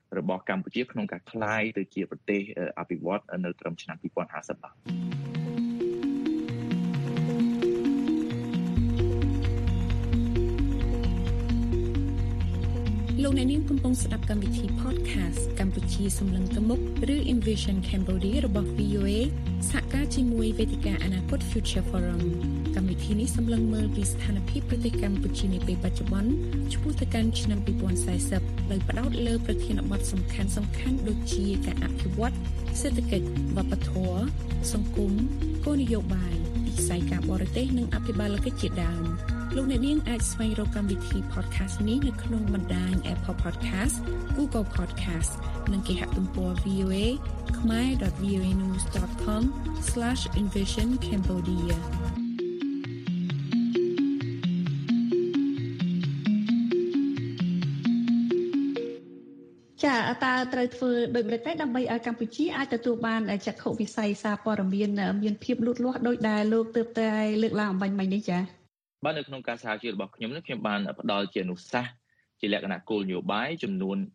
របស់កម្ពុជាក្នុងការក្លាយទៅជាប្រទេសអភិវឌ្ឍន៍នៅត្រឹមឆ្នាំ2050បាទលោកអ្នកនាងកំពុងស្ដាប់កម្មវិធី podcast កម្ពុជាសំឡេងទៅមុខឬ Envision Cambodia របស់ VOA សហការជាមួយវេទិកាអនាគត Future Forum កម្មវិធីនេះសម្លឹងមើលពីស្ថានភាពប្រទេសកម្ពុជានាពេលបច្ចុប្បន្នឆ្ពោះទៅកាន់ឆ្នាំ2040ដោយផ្ដោតលើប្រធានបទសំខាន់ៗដូចជាការអភិវឌ្ឍសេដ្ឋកិច្ចវប្បធម៌សង្គមគោលនយោបាយវិស័យការបរទេសនិងអភិបាលកិច្ចជាដើមលោកអ្នកនាងអាចស្វែងរកកម្មវិធី podcast នេះនៅក្នុងបណ្ដាញ Apple Podcast, Google Podcast និងគេហទំព័រ VOA khmer.voanews.com/envisioncambodiaចាតើត្រូវធ្វើដូចម្តេចទៅដើម្បីឲ្យកម្ពុជាអាចទទួលបានចក្ខុវិស័យសារព័ត៌មានភាពលូតលាស់ដោយដែលលោកទើបតែលើកឡើងអំបញ្ញមិញនេះចាបាទនៅក្នុងការសហជីពរបស់ខ្ញុំនេះខ្ញុំបានផ្ដល់ជាអនុសាសន៍ជាលក្ខណៈគោលនយោបាយចំនួន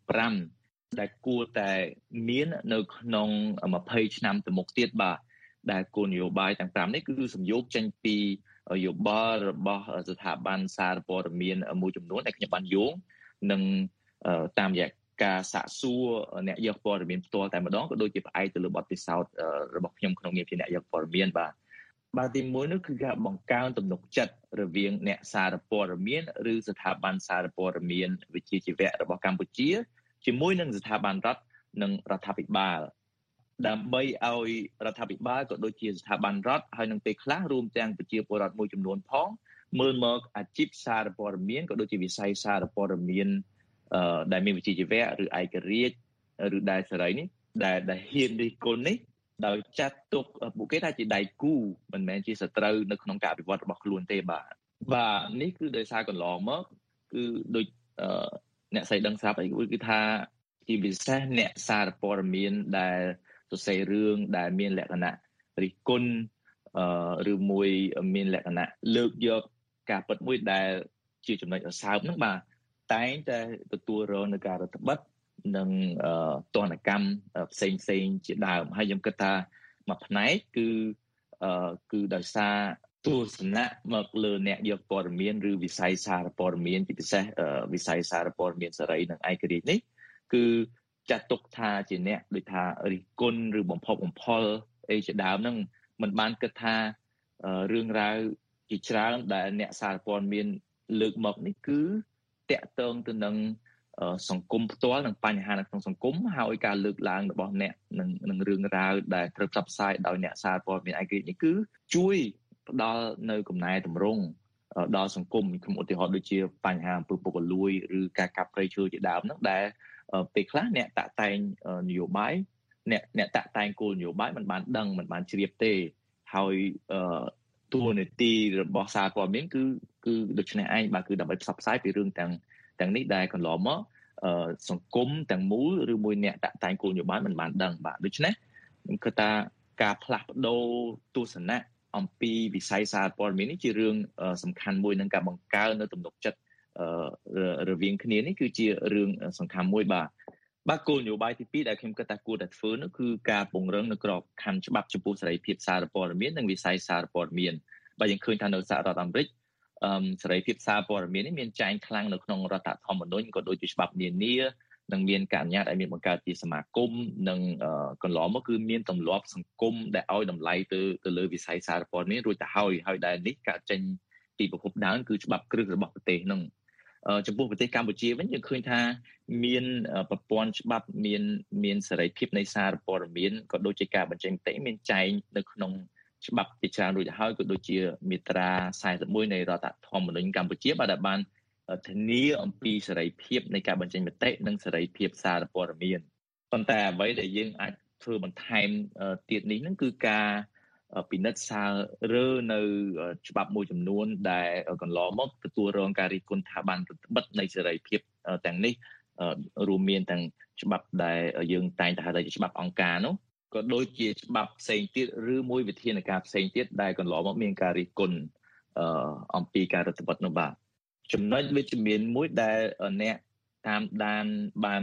5ដែលគួរតែមាននៅក្នុង20ឆ្នាំទៅមុខទៀតបាទដែលគោលនយោបាយទាំង5នេះគឺសំយោគចេញពីយោបល់របស់ស្ថាប័នសារព័ត៌មានមួយចំនួនដែលខ្ញុំបានយោងនិងតាមរយៈការសាកសួរអ្នកយកព័ត៌មានផ្ទាល់តែម្ដងក៏ដូចជាផ្អែកទៅលើបទពិសោធន៍របស់ខ្ញុំក្នុងនាមជាអ្នកយកព័ត៌មានបាទទីមួយនោះគឺការបង្កើនទំនុកចិត្តរវាងអ្នកសារព័ត៌មានឬស្ថាប័នសារព័ត៌មានវិជ្ជាជីវៈរបស់កម្ពុជាជាមួយនឹងស្ថាប័នរដ្ឋនិងរដ្ឋាភិបាលដើម្បីឲ្យរដ្ឋាភិបាលក៏ដូចជាស្ថាប័នរដ្ឋហើយនឹងពេលខ្លះរួមទាំងប្រជាពលរដ្ឋមួយចំនួនផងមើលមកអាជីពសារព័ត៌មានក៏ដូចជាវិស័យសារព័ត៌មានដែលមានវិជ្ជាជីវៈឬឯករាជ្យឬដែលសេរីនេះដែលហ៊ានរិះគន់នេះដោយចាត់ទុកពួកគេថាជាដៃគូមិនមែនជាសត្រូវនៅក្នុងការអភិវឌ្ឍរបស់ខ្លួនទេបាទនេះគឺដោយសារកន្លងមកគឺដូចអ្នកស្រីដឹងស្រាប់អីគឺថាជាពិសេសអ្នកសារព័ត៌មានដែលសរសេររឿងដែលមានលក្ខណៈរិះគន់ឬមួយមានលក្ខណៈលើកយកការពិតមួយដែលជាចំណុចសើមហ្នឹងបាទតែងតែទទួលរងនឹងការរដ្ឋបិទនិងទណ្ឌកម្មផ្សេងជាដើមហើយខ្ញុំគិតថាមួយផ្នែកគឺដោយសារទស្សនៈមកលើអ្នកយកព័ត៌មានឬវិស័យសារព័ត៌មានជាពិសេសវិស័យសារព័ត៌មានសេរីនិងឯករាជ្យនេះគឺចាត់ទុកថាជាអ្នកដូចថារិះគន់ឬបំផុសបំផុលអីជាដើមហ្នឹងមិនបានគិតថារឿងរ៉ាវជាច្រើនដែលអ្នកសារព័ត៌មានលើកមកនេះគឺតាក់ទងទៅនឹងសង្គមផ្ទាល់និងបញ្ហានៅក្នុងសង្គមហើយការលើកឡើងរបស់អ្នកនឹងរឿងរ៉ាវដែលត្រូវផ្សព្វផ្សាយដោយអ្នកសារព័ត៌មានឯករាជ្យនេះគឺជួយផ្ដល់នៅកំណែតម្រង់ដល់សង្គមខ្ញុំឧទាហរណ៍ដូចជាបញ្ហាអំពើពុករលួយឬការកាប់ព្រៃឈើជាដើមហ្នឹងដែលពេលខ្លះអ្នកតាក់តែងនយោបាយអ្នកតាក់តែងគោលនយោបាយមិនបានដឹងមិនបានជ្រាបទេហើយតួនាទីរបស់សារព័ត៌មានគឺដូច្នេះឯងបាទគឺដើម្បីផ្សព្វផ្សាយពីរឿងទាំងនេះដែលកន្លងមកសង្គមទាំងមូលឬមួយអ្នកតាក់តែងគោលនយោបាយមិនបានដឹងបាទដូច្នេះខ្ញុំគិតថាការផ្លាស់ប្ដូរទស្សនៈអំពីវិស័យសារព័ត៌មាននេះជារឿងសំខាន់មួយនឹងការបង្កើននៅទំនុកចិត្តរវាងគ្នានេះគឺជារឿងសំខាន់មួយបាទគោលនយោបាយទី2ដែលខ្ញុំគិតថាគួរតែធ្វើនោះគឺការពង្រឹងនៅក្របខ័ណ្ឌច្បាប់ចំពោះសេរីភាពសារព័ត៌មាននិងវិស័យសារព័ត៌មានបាទយើងឃើញថានៅសហរដ្ឋអាមេរិកសេរីភាពសារព័ត៌មាននេះមានចែងខ្លាំងនៅក្នុងរដ្ឋធម្មនុញ្ញក៏ដូចជាច្បាប់នានានិងមានការអនុញ្ញាតឲ្យមានបង្កើតជាសមាគមនិងកន្លងមកគឺមានទម្លាប់សង្គមដែលឲ្យតម្លៃទៅលើវិស័យសារព័ត៌មានរួចទៅហើយដែលនេះកើតចេញពីប្រភពដើមគឺច្បាប់គ្រឹះរបស់ប្រទេសហ្នឹងចំពោះប្រទេសកម្ពុជាវិញយើងឃើញថាមានប្រព័ន្ធច្បាប់មានសេរីភាពនៃសារព័ត៌មានក៏ដូចជាការបញ្ចេញមតិមានចែងនៅក្នុងច្បាប់ជាច្រើនរួចទៅហើយក៏ដូចជាមាត្រា41នៃរដ្ឋធម្មនុញ្ញកម្ពុជាបាទដែលបានធានាអំពីសេរីភាពនៃការបញ្ចេញមតិនិងសេរីភាពសារព័ត៌មានប៉ុន្តែអ្វីដែលយើងអាចធ្វើបន្ថែមទៀតនេះហ្នឹងគឺការពិនិត្យសាររើនៅច្បាប់មួយចំនួនដែលកន្លងមកទទួលរងការរិះគន់ថាបានរឹតបន្តឹងនៃសេរីភាពទាំងនេះរួមមានទាំងច្បាប់ដែលយើងតែងតែហៅថាជាច្បាប់អង្គការនោះក៏ដូចជាច្បាប់ផ្សេងទៀតឬមួយវិធានការផ្សេងទៀតដែលកន្លងមកមានការរិះគន់អំពីការរដ្ឋបတ်នោះបាទចំណុចវិជ្ជមានមួយដែលអ្នកតាមដានបាន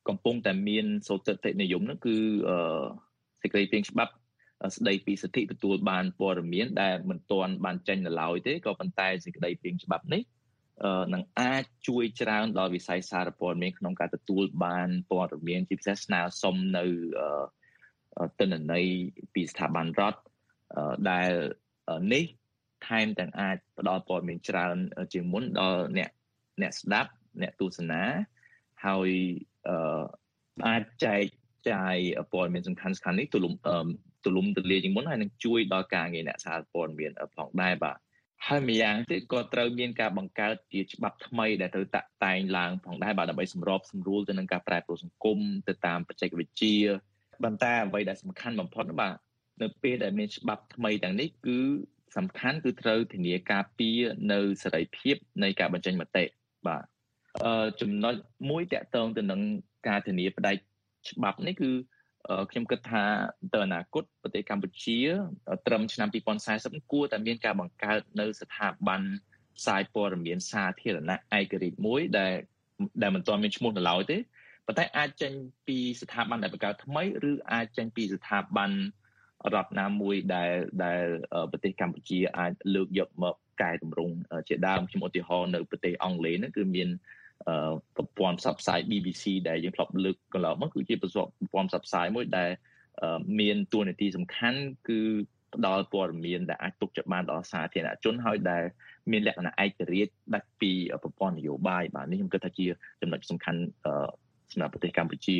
កំពុងតែមានសូទិនិយមនោះគឺសេចក្តីព្រាងច្បាប់ស្តីពីសិទ្ធិទទួលបានព័ត៌មានដែលមិនទាន់បានចេញនៅឡើយទេក៏ប៉ុន្តែសេចក្តីព្រាងច្បាប់នេះនឹងអាចជួយច្រើនដល់វិស័យសារព័ត៌មានក្នុងការទទួលបានព័ត៌មានជាពិសេសស្នើសុំនៅទិន្នន័យពីស្ថាប័នរដ្ឋដែលនេះថែមទាំងអាចផ្ដល់ព័ត៌មានច្រើនជាងមុនដល់អ្នកស្ដាប់អ្នកទស្សនាហើយអាចចែកចាយព័ត៌មានសំខាន់ៗនេះទូលំទូលាយជាងមុនហើយនឹងជួយដល់ការងារអ្នកសារព័ត៌មានផងដែរបាទហើយម្យ៉ាងទៀតក៏ត្រូវមានការបង្កើតជាច្បាប់ថ្មីដែលត្រូវតាក់តែងឡើងផងដែរបាទដើម្បីសម្របសម្រួលទៅនឹងការប្រែប្រួលសង្គមទៅតាមបច្ចេកវិទ្យាប៉ុន្តែអ្វីដែលសំខាន់បំផុតបាទនៅពេលដែលមានច្បាប់ថ្មីទាំងនេះគឺសំខាន់គឺត្រូវធានាការពារនៅសេរីភាពនៃការបញ្ចេញមតិបាទចំណុចមួយតាក់ទងទៅនឹងការធានាផ្នែកច្បាប់នេះគឺខ្ញុំគិតថាទៅអនាគតប្រទេសកម្ពុជាត្រឹមឆ្នាំ2040គួរតែមានការបង្កើតនៅស្ថាប័នផ្សាយព័ត៌មានសាធារណៈឯករាជ្យមួយដែលមិនទាន់មានឈ្មោះនៅឡើយទេប៉ុន្តែអាចចេញពីស្ថាប័នដែលបង្កើតថ្មីឬអាចចេញពីស្ថាប័នរដ្ឋណាមួយដែលប្រទេសកម្ពុជាអាចលើកយកមកកែតម្រង់ជាដើមខ្ញុំឧទាហរណ៍នៅប្រទេសអង់គ្លេសហ្នឹងគឺមានប្រព័ន្ធផ្សព្វផ្សាយ BBC ដែលយើងធ្លាប់លើកកន្លងមកគឺជាប្រព័ន្ធផ្សព្វផ្សាយមួយដែលមានតួនាទីសំខាន់គឺផ្ដល់ព័ត៌មានដែលអាចទុកចិត្តបានដល់សាធារណជនហើយដែលមានលក្ខណៈឯករាជ្យដាច់ពីប្រព័ន្ធនយោបាយបាទនេះខ្ញុំគិតថាជាចំណុចសំខាន់សម្រាប់ប្រទេសកម្ពុជា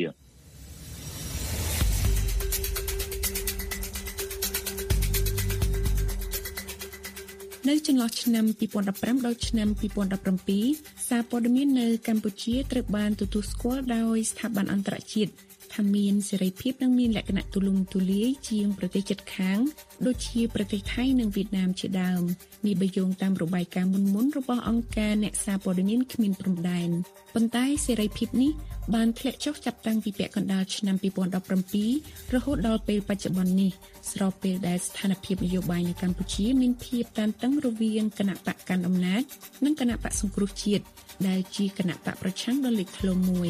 នៅចន្លោះឆ្នាំ2015ដល់ឆ្នាំ2017សារព័ត៌មាននៅកម្ពុជាត្រូវបានទទួលស្គាល់ដោយស្ថាប័នអន្តរជាតិថាមានសេរីភាពនិងមានលក្ខណៈទូលំទូលាយជាងប្រទេសជិតខាងដូចជាប្រទេសថៃនិងវៀតណាមជាដើមនេះបើយោងតាមរបាយការណ៍មុនរបស់អង្គការអ្នកសារព័ត៌មានគ្មានព្រំដែនប៉ុន្តែសេរីភាពនេះបានធ្លាក់ចុះចាប់តាំងពីពាក់កណ្ដាលឆ្នាំ2017រហូតដល់ពេលបច្ចុប្បន្ននេះស្របពេលដែលស្ថានភាពនយោបាយនៅកម្ពុជាមានភាពតានតឹងរវាងគណៈបកកាន់អំណាចនិងគណៈបកសង្គ្រោះជាតិដែលជាគណៈបកប្រឆាំងដ៏លេចធ្លោមួយ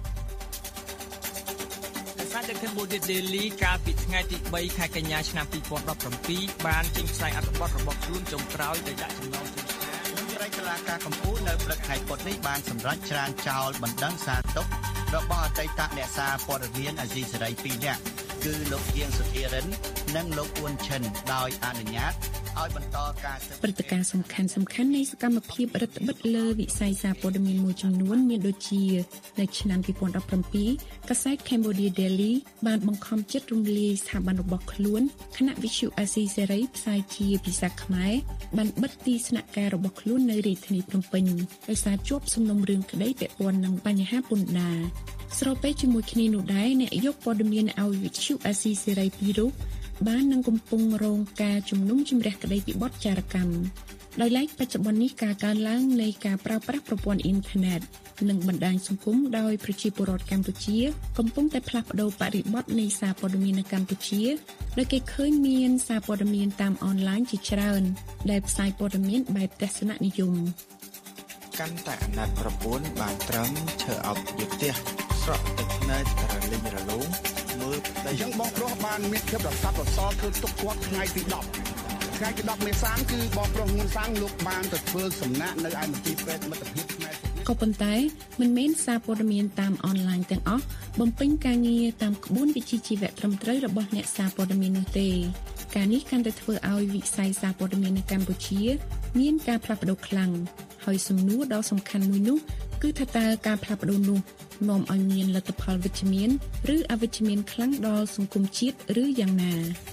The Cambodia Daily កាលពីថ្ងៃទី3ខែកញ្ញាឆ្នាំ2017បានចេញផ្សាយអត្ថបទរបស់ខ្លួនចុងក្រោយដោយដាក់ចំណងជើងថាមន្ត្រីតុលាការកំពូលនៅព្រឹកថ្ងៃពុធនេះបានសម្រេចច្រានចោលបណ្ដឹងសារទុករបស់អតីតអ្នកសារព័ត៌មានអាស៊ីសេរី2នាក់គឺលោកហៀងសុធារិននិងលោកអ៊ុនឈិនដោយអនុញ្ញាតឲ្យបន្តការព្រឹត្តិការណ៍សំខាន់ៗនៃសកម្មភាពរដ្ឋបិទលើវិស័យសារព័ត៌មានមួយចំនួនមានដូចជានៅឆ្នាំ2017កាសែត Cambodia Daily បានបង្ខំចិត្តរំលាយស្ថាប័នរបស់ខ្លួនគណៈវិទ្យុអាស៊ីសេរីផ្សាយជាភាសាខ្មែរបានបិទទីស្នាក់ការរបស់ខ្លួននៅរាជធានីភ្នំពេញដោយសារជាប់សំណុំរឿងក្តីពាក់ព័ន្ធនឹងបញ្ហាពន្ធដារស្របពេលជាមួយគ្នានោះដែរអ្នកយកព័ត៌មានឲ្យវិទ្យុអាស៊ីសេរីពីររូបបាននឹងកំពុងរងការជំនុំជម្រះក្តីពីបទចោរកម្មដោយឡែកបច្ចុប្បន្ននេះការកើនឡើងនៃការប្រើប្រាស់ប្រព័ន្ធអ៊ីនធឺណិតនិងបណ្ដាញសង្គមដោយប្រជាពលរដ្ឋកម្ពុជាកំពុងតែផ្លាស់ប្ដូរបរិបទនៃសារព័ត៌មាននៅកម្ពុជាដោយគេឃើញមានសារព័ត៌មានតាមអនឡាញជាច្រើនដែលផ្សាយព័ត៌មានបែបទស្សននិយមកាន់តែអាណត្តិប្រពន្ធបានត្រឹមឈើអោបយកផ្ទះស្រក់ទឹកភ្នែកត្រលិញរលោងមើលប្តីអញ្ចឹងបងប្រុសបានមានភាពរសាប់រសល់ធ្វើទុកគាត់ថ្ងៃទី10ថ្ងៃទី10មេសាគឺបងប្រុសងួនសាំងលោកបានទៅធ្វើសំណាក់នៅឯមន្ទីរពេទ្យមិត្តភាពផ្នែកក៏ប៉ុន្តែមិនមែនសារព័ត៌មានតាមអនឡាញទាំងអស់បំពេញការងារតាមក្បួនវិជ្ជាជីវៈត្រឹមត្រូវរបស់អ្នកសារព័ត៌មាននោះទេការនេះកាន់តែធ្វើឲ្យវិស័យសារព័ត៌មាននៅកម្ពុជាមានការផ្លាស់ប្ដូរខ្លាំងហើយសំណួរដ៏សំខាន់មួយនោះគឺថាតើការផ្លាស់ប្ដូរនោះនាំឲ្យមានលទ្ធផលវិជ្ជមានឬអវិជ្ជមានខ្លាំងដល់សង្គមជាតិឬយ៉ាងណា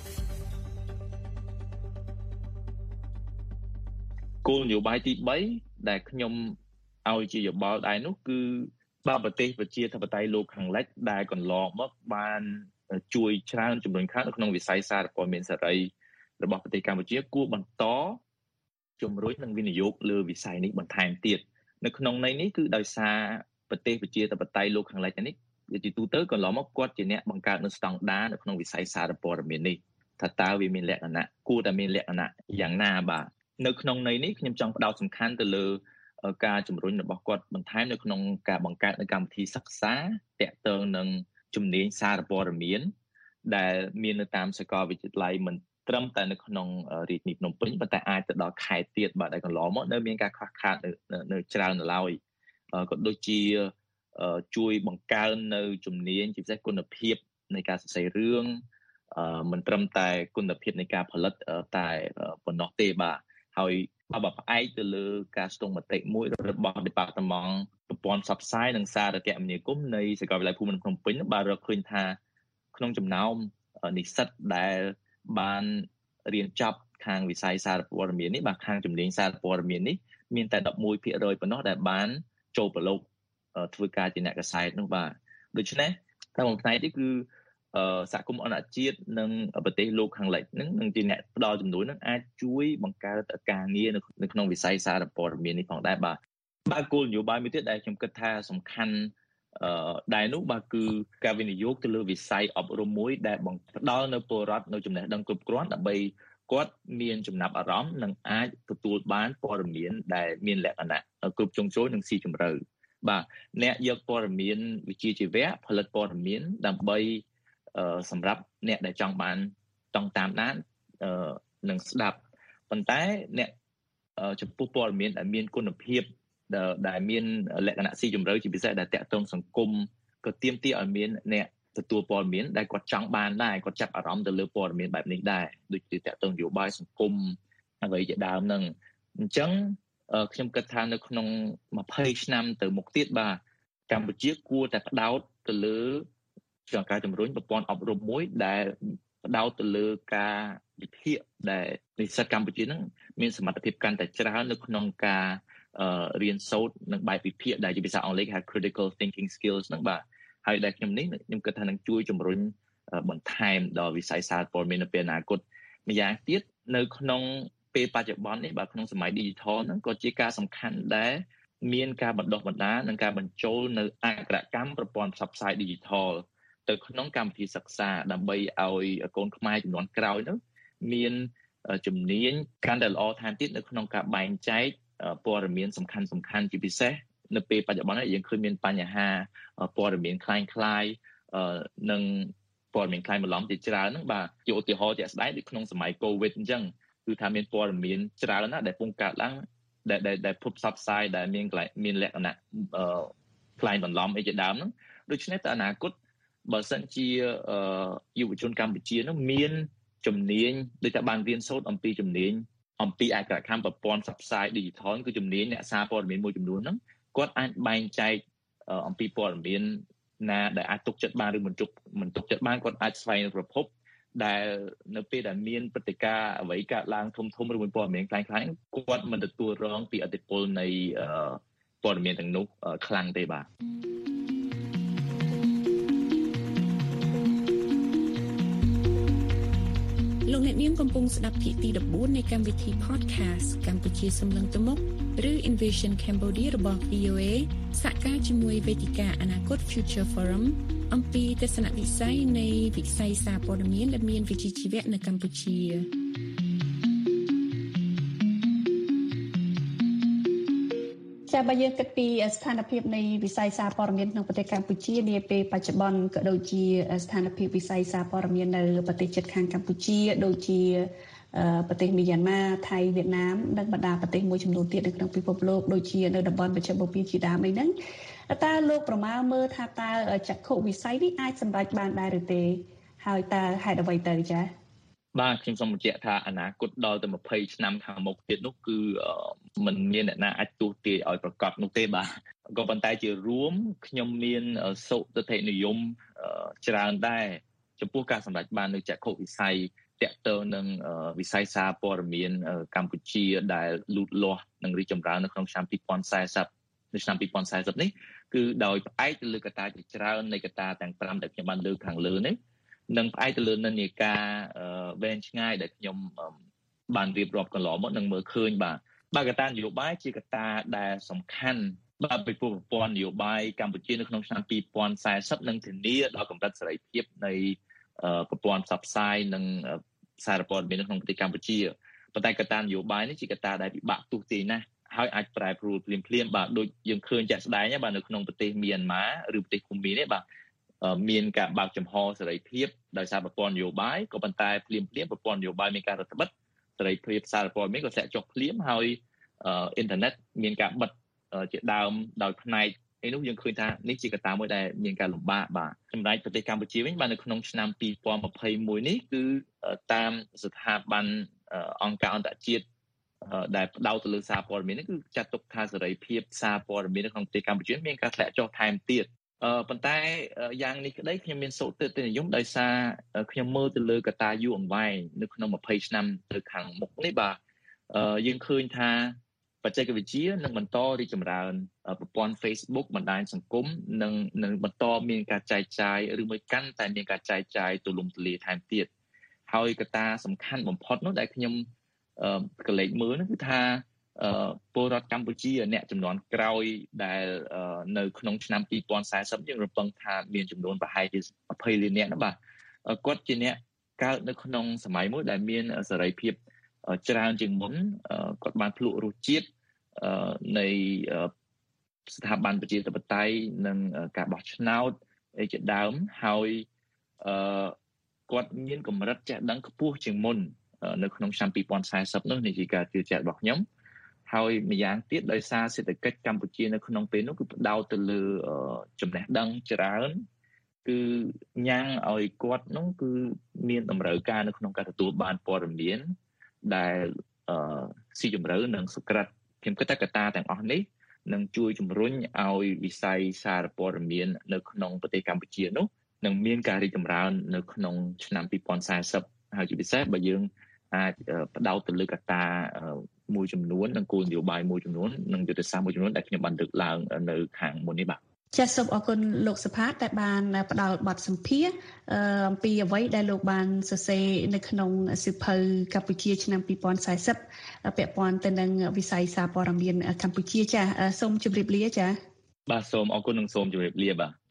គោលនយោបាយទី3ដែលខ្ញុំឲ្យជាយោបល់ដែរនោះគឺបើប្រទេសប្រជាធិបតេយ្យលោកខាងលិចដែលកន្លងមកបានជួយច្រើនជំរុញខាងនៅក្នុងវិស័យសារព័ត៌មានសេរីរបស់ប្រទេសកម្ពុជាគួរបន្តជំរុញនិងវិនិយោគលើវិស័យនេះបន្ថែមទៀតនៅក្នុងន័យនេះគឺដោយសារប្រទេសប្រជាធិបតេយ្យលោកខាងលិចនេះជាទូទៅកន្លងមកគាត់ជាអ្នកបង្កើតនូវស្តង់ដារនៅក្នុងវិស័យសារព័ត៌មាននេះថាតើវាមានលក្ខណៈគួរតែមានលក្ខណៈយ៉ាងណាបាទនៅក្នុងន័យនេះខ្ញុំចង់ផ្ដោតសំខាន់ទៅលើការជំរុញរបស់គាត់បន្ថែមនៅក្នុងការបង្កើតនៅកម្មវិធីសិក្សាទាក់ទងនឹងជំនាញសារព័ត៌មានដែលមាននៅតាមសាកលវិទ្យាល័យមិនត្រឹមតែនៅក្នុងរាជធានីភ្នំពេញប៉ុន្តែអាចទៅដល់ខេត្តទៀតបាទដែលកន្លងមកនៅមានការខ្វះខាតនៅច្រើននៅឡើយក៏ដូចជាជួយបង្កើននៅជំនាញជាពិសេសគុណភាពនៃការសរសេររឿងមិនត្រឹមតែគុណភាពនៃការផលិតតែប៉ុណ្ណោះទេបាទហើយបើផ្អែកទៅលើការស្ទង់មតិមួយរបស់ Department ប្រព័ន្ធផ្សព្វផ្សាយនិងសារគមនាគមន៍នៃសាកលវិទ្យាល័យភូមិន្ទភ្នំពេញបានរកឃើញថាក្នុងចំណោមនិស្សិតដែលបានរៀនចប់ខាងវិស័យសារព័ត៌មាននេះបាទខាងជំនាញសារព័ត៌មាននេះមានតែ 11% ប៉ុណ្ណោះដែលបានចូលប្រឡូកធ្វើការជាអ្នកកសែតនោះបាទដូច្នេះតាមមួយផ្នែកនេះគឺសហគមន៍អន្តរជាតិនិងប្រទេសលោកខាងលិចហ្នឹងនឹងជាអ្នកផ្ដល់ជំនួយនឹងអាចជួយបង្កើតការងារនៅក្នុងវិស័យសារព័ត៌មាននេះផងដែរបាទគោលនយោបាយមួយទៀតដែលខ្ញុំគិតថាសំខាន់ដែលនោះបាទគឺការវិនិយោគទៅលើវិស័យអប់រំមួយដែលផ្ដល់នៅពលរដ្ឋនៅចំណេះដឹងគ្រប់គ្រាន់ដើម្បីគាត់មានចំណាប់អារម្មណ៍និងអាចទទួលបានព័ត៌មានដែលមានលក្ខណៈគ្រប់ជ្រុងជ្រោយនិងស៊ីជម្រៅបាទអ្នកយកព័ត៌មានវិជ្ជាជីវៈផលិតព័ត៌មានដើម្បីសម្រាប់អ្នកដែលចង់តាមដាននិងស្ដាប់ប៉ុន្តែអ្នកចំពោះព័ត៌មានដែលមានគុណភាពដែលមានលក្ខណៈស៊ីជម្រៅជាពិសេសដែលតាក់ទងសង្គមក៏ទាមទារឲ្យមានអ្នកទទួលព័ត៌មានដែលគាត់ចង់បានដែរគាត់ចាប់អារម្មណ៍ទៅលើព័ត៌មានបែបនេះដែរដូចជាតាក់ទងនយោបាយសង្គមអ្វីជាដើមហ្នឹងអញ្ចឹងខ្ញុំគិតថានៅក្នុង20ឆ្នាំទៅមុខទៀតបាទកម្ពុជាគួរតែផ្ដោតទៅលើការជំរុញប្រព័ន្ធអប់រំមួយដែលផ្ដោតទៅលើការវិភាគដែលនិស្សិតកម្ពុជានឹងមានសមត្ថភាពកាន់តែច្រើននៅក្នុងការរៀនសូត្រនិងបែបវិភាគដែលជាភាសាអង់គ្លេសហៅ critical thinking skills ហ្នឹងបាទហើយដែលខ្ញុំគិតថានឹងជួយជំរុញបន្ថែមដល់វិស័យសារព័ត៌មាននៅពេលអនាគតម្យ៉ាងទៀតនៅក្នុងពេលបច្ចុប្បន្ននេះបាទក្នុងសម័យ digital ហ្នឹងក៏ជាការសំខាន់ដែរមានការបណ្ដុះបណ្ដាលនិងការបញ្ចូលនៅអក្សរកម្មប្រព័ន្ធផ្សព្វផ្សាយ digital ទៅក្នុងកម្មវិធីសិក្សាដើម្បីឲ្យកូនខ្មែរជំនាន់ក្រោយនោះមានជំនាញកាន់តែល្អថែមទៀតនៅក្នុងការបែងចែកព័ត៌មានសំខាន់ជាពិសេសនៅពេលបច្ចុប្បន្ននេះយើងឃើញមានបញ្ហាព័ត៌មានคล้ายនិងព័ត៌មានคล้ายបន្លំជាច្រើនហ្នឹងបាទជាឧទាហរណ៍ជាក់ស្ដែងដូចក្នុងសម័យ COVID អញ្ចឹងគឺថាមានព័ត៌មានច្រើនណាស់ដែលពងកើតឡើងដែលភពផ្សព្វផ្សាយដែលមានលក្ខណៈคล้ายបន្លំអីជាដើមហ្នឹងដូច្នេះទៅអនាគតបើសិនជាយុវជនកម្ពុជានោះមានជំនាញដូចតែបានរៀនសូត្រអំពីជំនាញអំពីអក្សរកម្មប្រព័ន្ធផ្សព្វផ្សាយ digital គឺជំនាញអ្នកសារព័ត៌មានមួយចំនួនហ្នឹងគាត់អាចបែងចែកអំពីព័ត៌មានណាដែលអាចទុកចិត្តបានឬមិនទុកចិត្តបានគាត់អាចស្វែងរកប្រភពដែលនៅពេលដែលមានព្រឹត្តិការណ៍អ្វីកើតឡើងធំឬមួយព័ត៌មានខ្លាំងៗគាត់មិនទទួលរងពីឥទ្ធិពលនៃព័ត៌មានទាំងនោះខ្លាំងទេបាទលោកអ្នកនាងកំពុងស្ដាប់ភាគទី14នៃកម្មវិធី podcast កម្ពុជាសម្លឹងទៅមុខឬ Invision Cambodia របស់ VOA សហការជាមួយវេទិកាអនាគត Future Forum អំពីទស្សនវិស័យនៃវិស័យសារព័ត៌មានដែលមានវិជ្ជាជីវៈនៅកម្ពុជាចា៎បើយើងគិតពីស្ថានភាពនៃវិស័យសារព័ត៌មានក្នុងប្រទេសកម្ពុជានាពេលបច្ចុប្បន្នក៏ដូចជាស្ថានភាពវិស័យសារព័ត៌មាននៅប្រទេសជិតខាងកម្ពុជាដូចជាប្រទេសមីយ៉ាន់ម៉ាថៃវៀតណាមនិងបណ្ដាប្រទេសមួយចំនួនទៀតនៅក្នុងពិភពលោកដូចជានៅតំបន់មជ្ឈមបូព៌ាជាដើមអីហ្នឹងតើលោកប្រមាណមើលថាតើចក្ខុវិស័យនេះអាចសម្រេចបានដែរឬទេហើយតើហេតុអ្វីទៅចា៎បាទខ្ញុំសូមបញ្ជាក់ថាអនាគតដល់ទៅ20ឆ្នាំខាងមុខទៀតនោះគឺមិនមានអ្នកណាអាចទស្សន៍ទាយឲ្យប្រកាសនោះទេបាទក៏ប៉ុន្តែជារួមខ្ញុំមានសុទិដ្ឋិនិយមច្រើនដែរចំពោះការសម្រេចបាននៅចក្ខុវិស័យតាក់ទងនឹងវិស័យសារព័ត៌មានកម្ពុជាដែលលូតលាស់និងរីកចម្រើននៅក្នុងឆ្នាំ2040នៅឆ្នាំ2040នេះគឺដោយផ្អែកទៅលើកត្តាជាច្រើននៃកត្តាទាំង5ដែលខ្ញុំបានលើកខាងលើនេះនិងផ្អែកទៅលើនិន្នាការវែងឆ្ងាយដែលខ្ញុំបានរៀបរាប់កន្លងមកនឹងមើលឃើញបាទកត្តានយោបាយជាកត្តាដែលសំខាន់បាទពីប្រព័ន្ធនយោបាយកម្ពុជានៅក្នុងឆ្នាំ2040នឹងធានាដល់កម្រិតសេរីភាពនៃប្រព័ន្ធផ្សព្វផ្សាយនិងសារព័ត៌មាននៅក្នុងប្រទេសកម្ពុជាប៉ុន្តែកត្តានយោបាយនេះជាកត្តាដែលពិបាកទស្សន៍ទាយណាស់ហើយអាចប្រែប្រួលភ្លាមៗបាទដូចយើងឃើញជាក់ស្ដែងបាទនៅក្នុងប្រទេសមីយ៉ាន់ម៉ាឬប្រទេសកុម្មុយនេះបាទមានការបើកចំហសេរីភាពដោយសារប្រព័ន្ធនយោបាយក៏ប៉ុន្តែភ្លាមប្រព័ន្ធនយោបាយមានការរឹតបន្តឹងសេរីភាពសារព័ត៌មានក៏ធ្លាក់ចុះភ្លាមហើយអ៊ីនធឺណិតមានការបិទជាដើមដោយផ្នែកឯនោះយើងឃើញថានេះជាកត្តាមួយដែលមានការលំបាកបាទចំណែកប្រទេសកម្ពុជាវិញបាទនៅក្នុងឆ្នាំ2021នេះគឺតាមស្ថាប័នអង្គការអន្តរជាតិដែលផ្ដោតទៅលើសារព័ត៌មាននេះគឺចាត់ទុកថាសេរីភាពសារព័ត៌មាននៅក្នុងប្រទេសកម្ពុជាមានការធ្លាក់ចុះថែមទៀតប៉ុន្តែយ៉ាងនេះក្តីខ្ញុំមានសូត្រទស្សនិយមដោយសារខ្ញុំមើលទៅលើកត្តាយូរអង្វែងនៅក្នុង20ឆ្នាំទៅខាងមុខនេះបាទយើងឃើញថាបច្ចេកវិទ្យានឹងបន្តរីកចម្រើនប្រព័ន្ធ Facebook បណ្ដាញសង្គមនឹងបន្តមានការចែកចាយឬមួយកាន់តែមានការចែកចាយទូលំទូលាយថែមទៀតហើយកត្តាសំខាន់បំផុតនោះដែលខ្ញុំកលេចមើលនោះគឺថាពលរដ្ឋកម្ពុជាអ្នកចំនួនក្រោយដែលនៅក្នុងឆ្នាំ2040យើងរំពឹងថាមានចំនួនប្រហែលជា20លាននាក់ណាបាទគាត់ជាអ្នកកើតនៅក្នុងសម័យមួយដែលមានសេរីភាពច្រើនជាងមុនគាត់បានភ្លក់រសជាតិនៃស្ថាប័នប្រជាធិបតេយ្យនិងការបោះឆ្នោតជាដើមហើយគាត់មានកម្រិតចេះដឹងខ្ពស់ជាងមុននៅក្នុងឆ្នាំ2040នោះនេះជាការជឿជាក់របស់ខ្ញុំហើយម្យ៉ាងទៀតដោយសារសេដ្ឋកិច្ចកម្ពុជានៅក្នុងពេលនោះគឺផ្ដោតទៅលើចំណេះដឹងច្រើនគឺញ៉ាំងឲ្យគាត់នោះគឺមានតម្រូវការនៅក្នុងការទទួលបានព័ត៌មានដែលស៊ីជម្រៅនិងសុក្រិតខ្ញុំគិតថាកត្តាទាំងអស់នេះនឹងជួយជំរុញឲ្យវិស័យសារព័ត៌មាននៅក្នុងប្រទេសកម្ពុជានោះនឹងមានការរីកចម្រើននៅក្នុងឆ្នាំ2040ហើយជាពិសេសបើយើងអាចផ្ដោតទៅលើកត្តាមួយចំនួននិងគោលនយោបាយមួយចំនួននិងយុទ្ធសាស្ត្រមួយចំនួនដែលខ្ញុំបានលើកឡើងនៅខាងមុននេះបាទចាសសូមអរគុណលោកសុផាតដែលបានផ្ដល់បទសម្ភាសន៍អំពីអ្វីដែលលោកបានសរសេរនៅក្នុងសៀវភៅកម្ពុជាឆ្នាំ2040ពាក់ព័ន្ធទៅនឹងវិស័យសារព័ត៌មានកម្ពុជាចាសសូមជម្រាបលាចាសបាទសូមអរគុណនិងសូមជម្រាបលាបាទ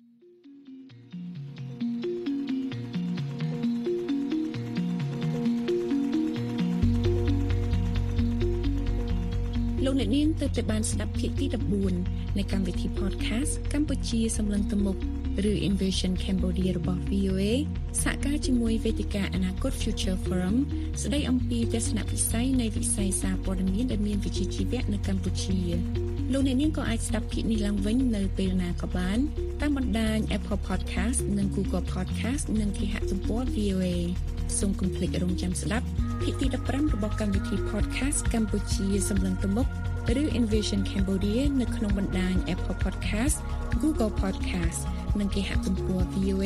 លោកអ្នកនាងទើបតែបានស្ដាប់ភាគទី14នៃកម្មវិធី podcast កម្ពុជាសម្លឹងទៅមុខឬ Invasion Cambodia របស់ VOA សហការជាមួយវេទិកាអនាគត Future Forum ស្ដីអំពីទស្សនវិស័យនៃវិស័យសារព័ត៌មានដែលមានវិជ្ជាជីវៈនៅកម្ពុជាលោកអ្នកនាងក៏អាចស្ដាប់ភាគនេះឡើងវិញនៅពេលណាក៏បានតាមបណ្ដាញ Apple Podcast និង Google Podcast និងគេហទំព័រ VOA សូមកុំភ្លេចរងចាំស្ដាប់ភាគទី15របស់កម្មវិធី podcast កម្ពុជាសម្លឹងទៅមុខឬ Invasion Cambodia នៅក្នុងបណ្ដាញ Apple Podcast, Google Podcast និងគេហទំព័រ VOA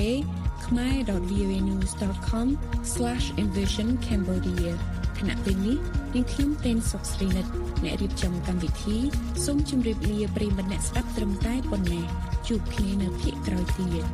khmer.voanews.com/Invasion Cambodia ខណៈពេលនេះនាងខ្ញុំtênសុកស្រីនិតអ្នករៀបចំកម្មវិធីសូមជម្រាបលាប្រិយមិត្តអ្នកស្ដាប់ត្រឹមតែប៉ុណ្ណេះជួបគ្នានៅភាគក្រោយទៀត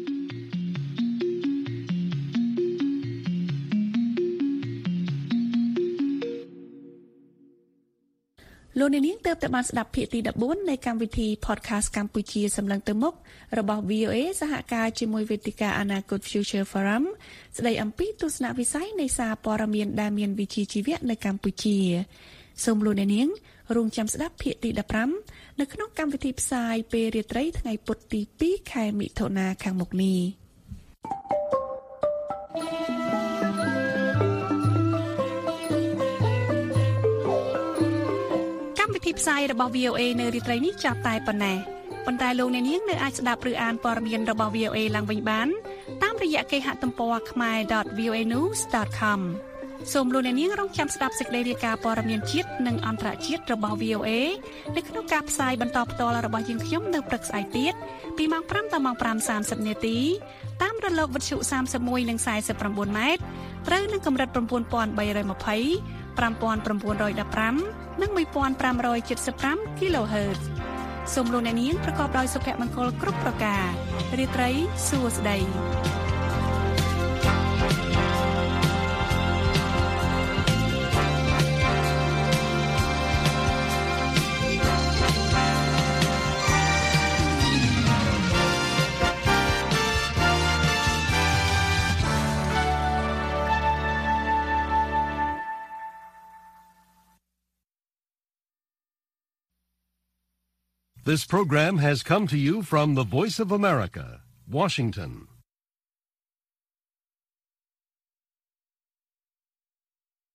លោកអ្នកនាងទើបតែបានស្ដាប់ភាគទី14នៃកម្មវិធី podcast កម្ពុជាសម្លឹងទៅមុខរបស់ VOA សហការជាមួយវេទិកាអនាគត Future Forum ស្ដីអំពីទស្សនវិស័យនៃសារព័ត៌មានដែលមានវិជ្ជាជីវៈនៅកម្ពុជាសូមលោកអ្នកនាងរងចាំស្ដាប់ភាគទី15នៅក្នុងកម្មវិធីផ្សាយពេលរាត្រីថ្ងៃពុធទី2ខែមិថុនាខាងមុខនេះកម្មវិធីផ្សាយរបស់ VOA នៅរាត្រីនេះចាប់តែប៉ុណ្ណេះប៉ុន្តែលោកអ្នកនាងនៅអាចស្ដាប់ឬអានព័ត៌មានរបស់ VOA ឡើងវិញបានតាមរយៈគេហទំព័រ khmer.voanews.com សូមលោកអ្នកនាងរងចាំស្ដាប់សេចក្តីរាយការណ៍ព័ត៌មានជាតិនិងអន្តរជាតិរបស់ VOA នៅក្នុងការផ្សាយបន្តផ្ទាល់របស់យើងខ្ញុំនៅព្រឹកស្អែកទៀតពីម៉ោង5ដល់ម៉ោង 5:30 នាទីតាមរលកវិទ្យុ31និង49ម៉ែត្រត្រូវនឹងកម្រិត 9320 5915 និង 1575 kHz សូមលោកអ្នកនាងប្រកបដោយសុភមង្គលគ្រប់ប្រការរាត្រីសួស្តី This program has come to you from the Voice of America, Washington.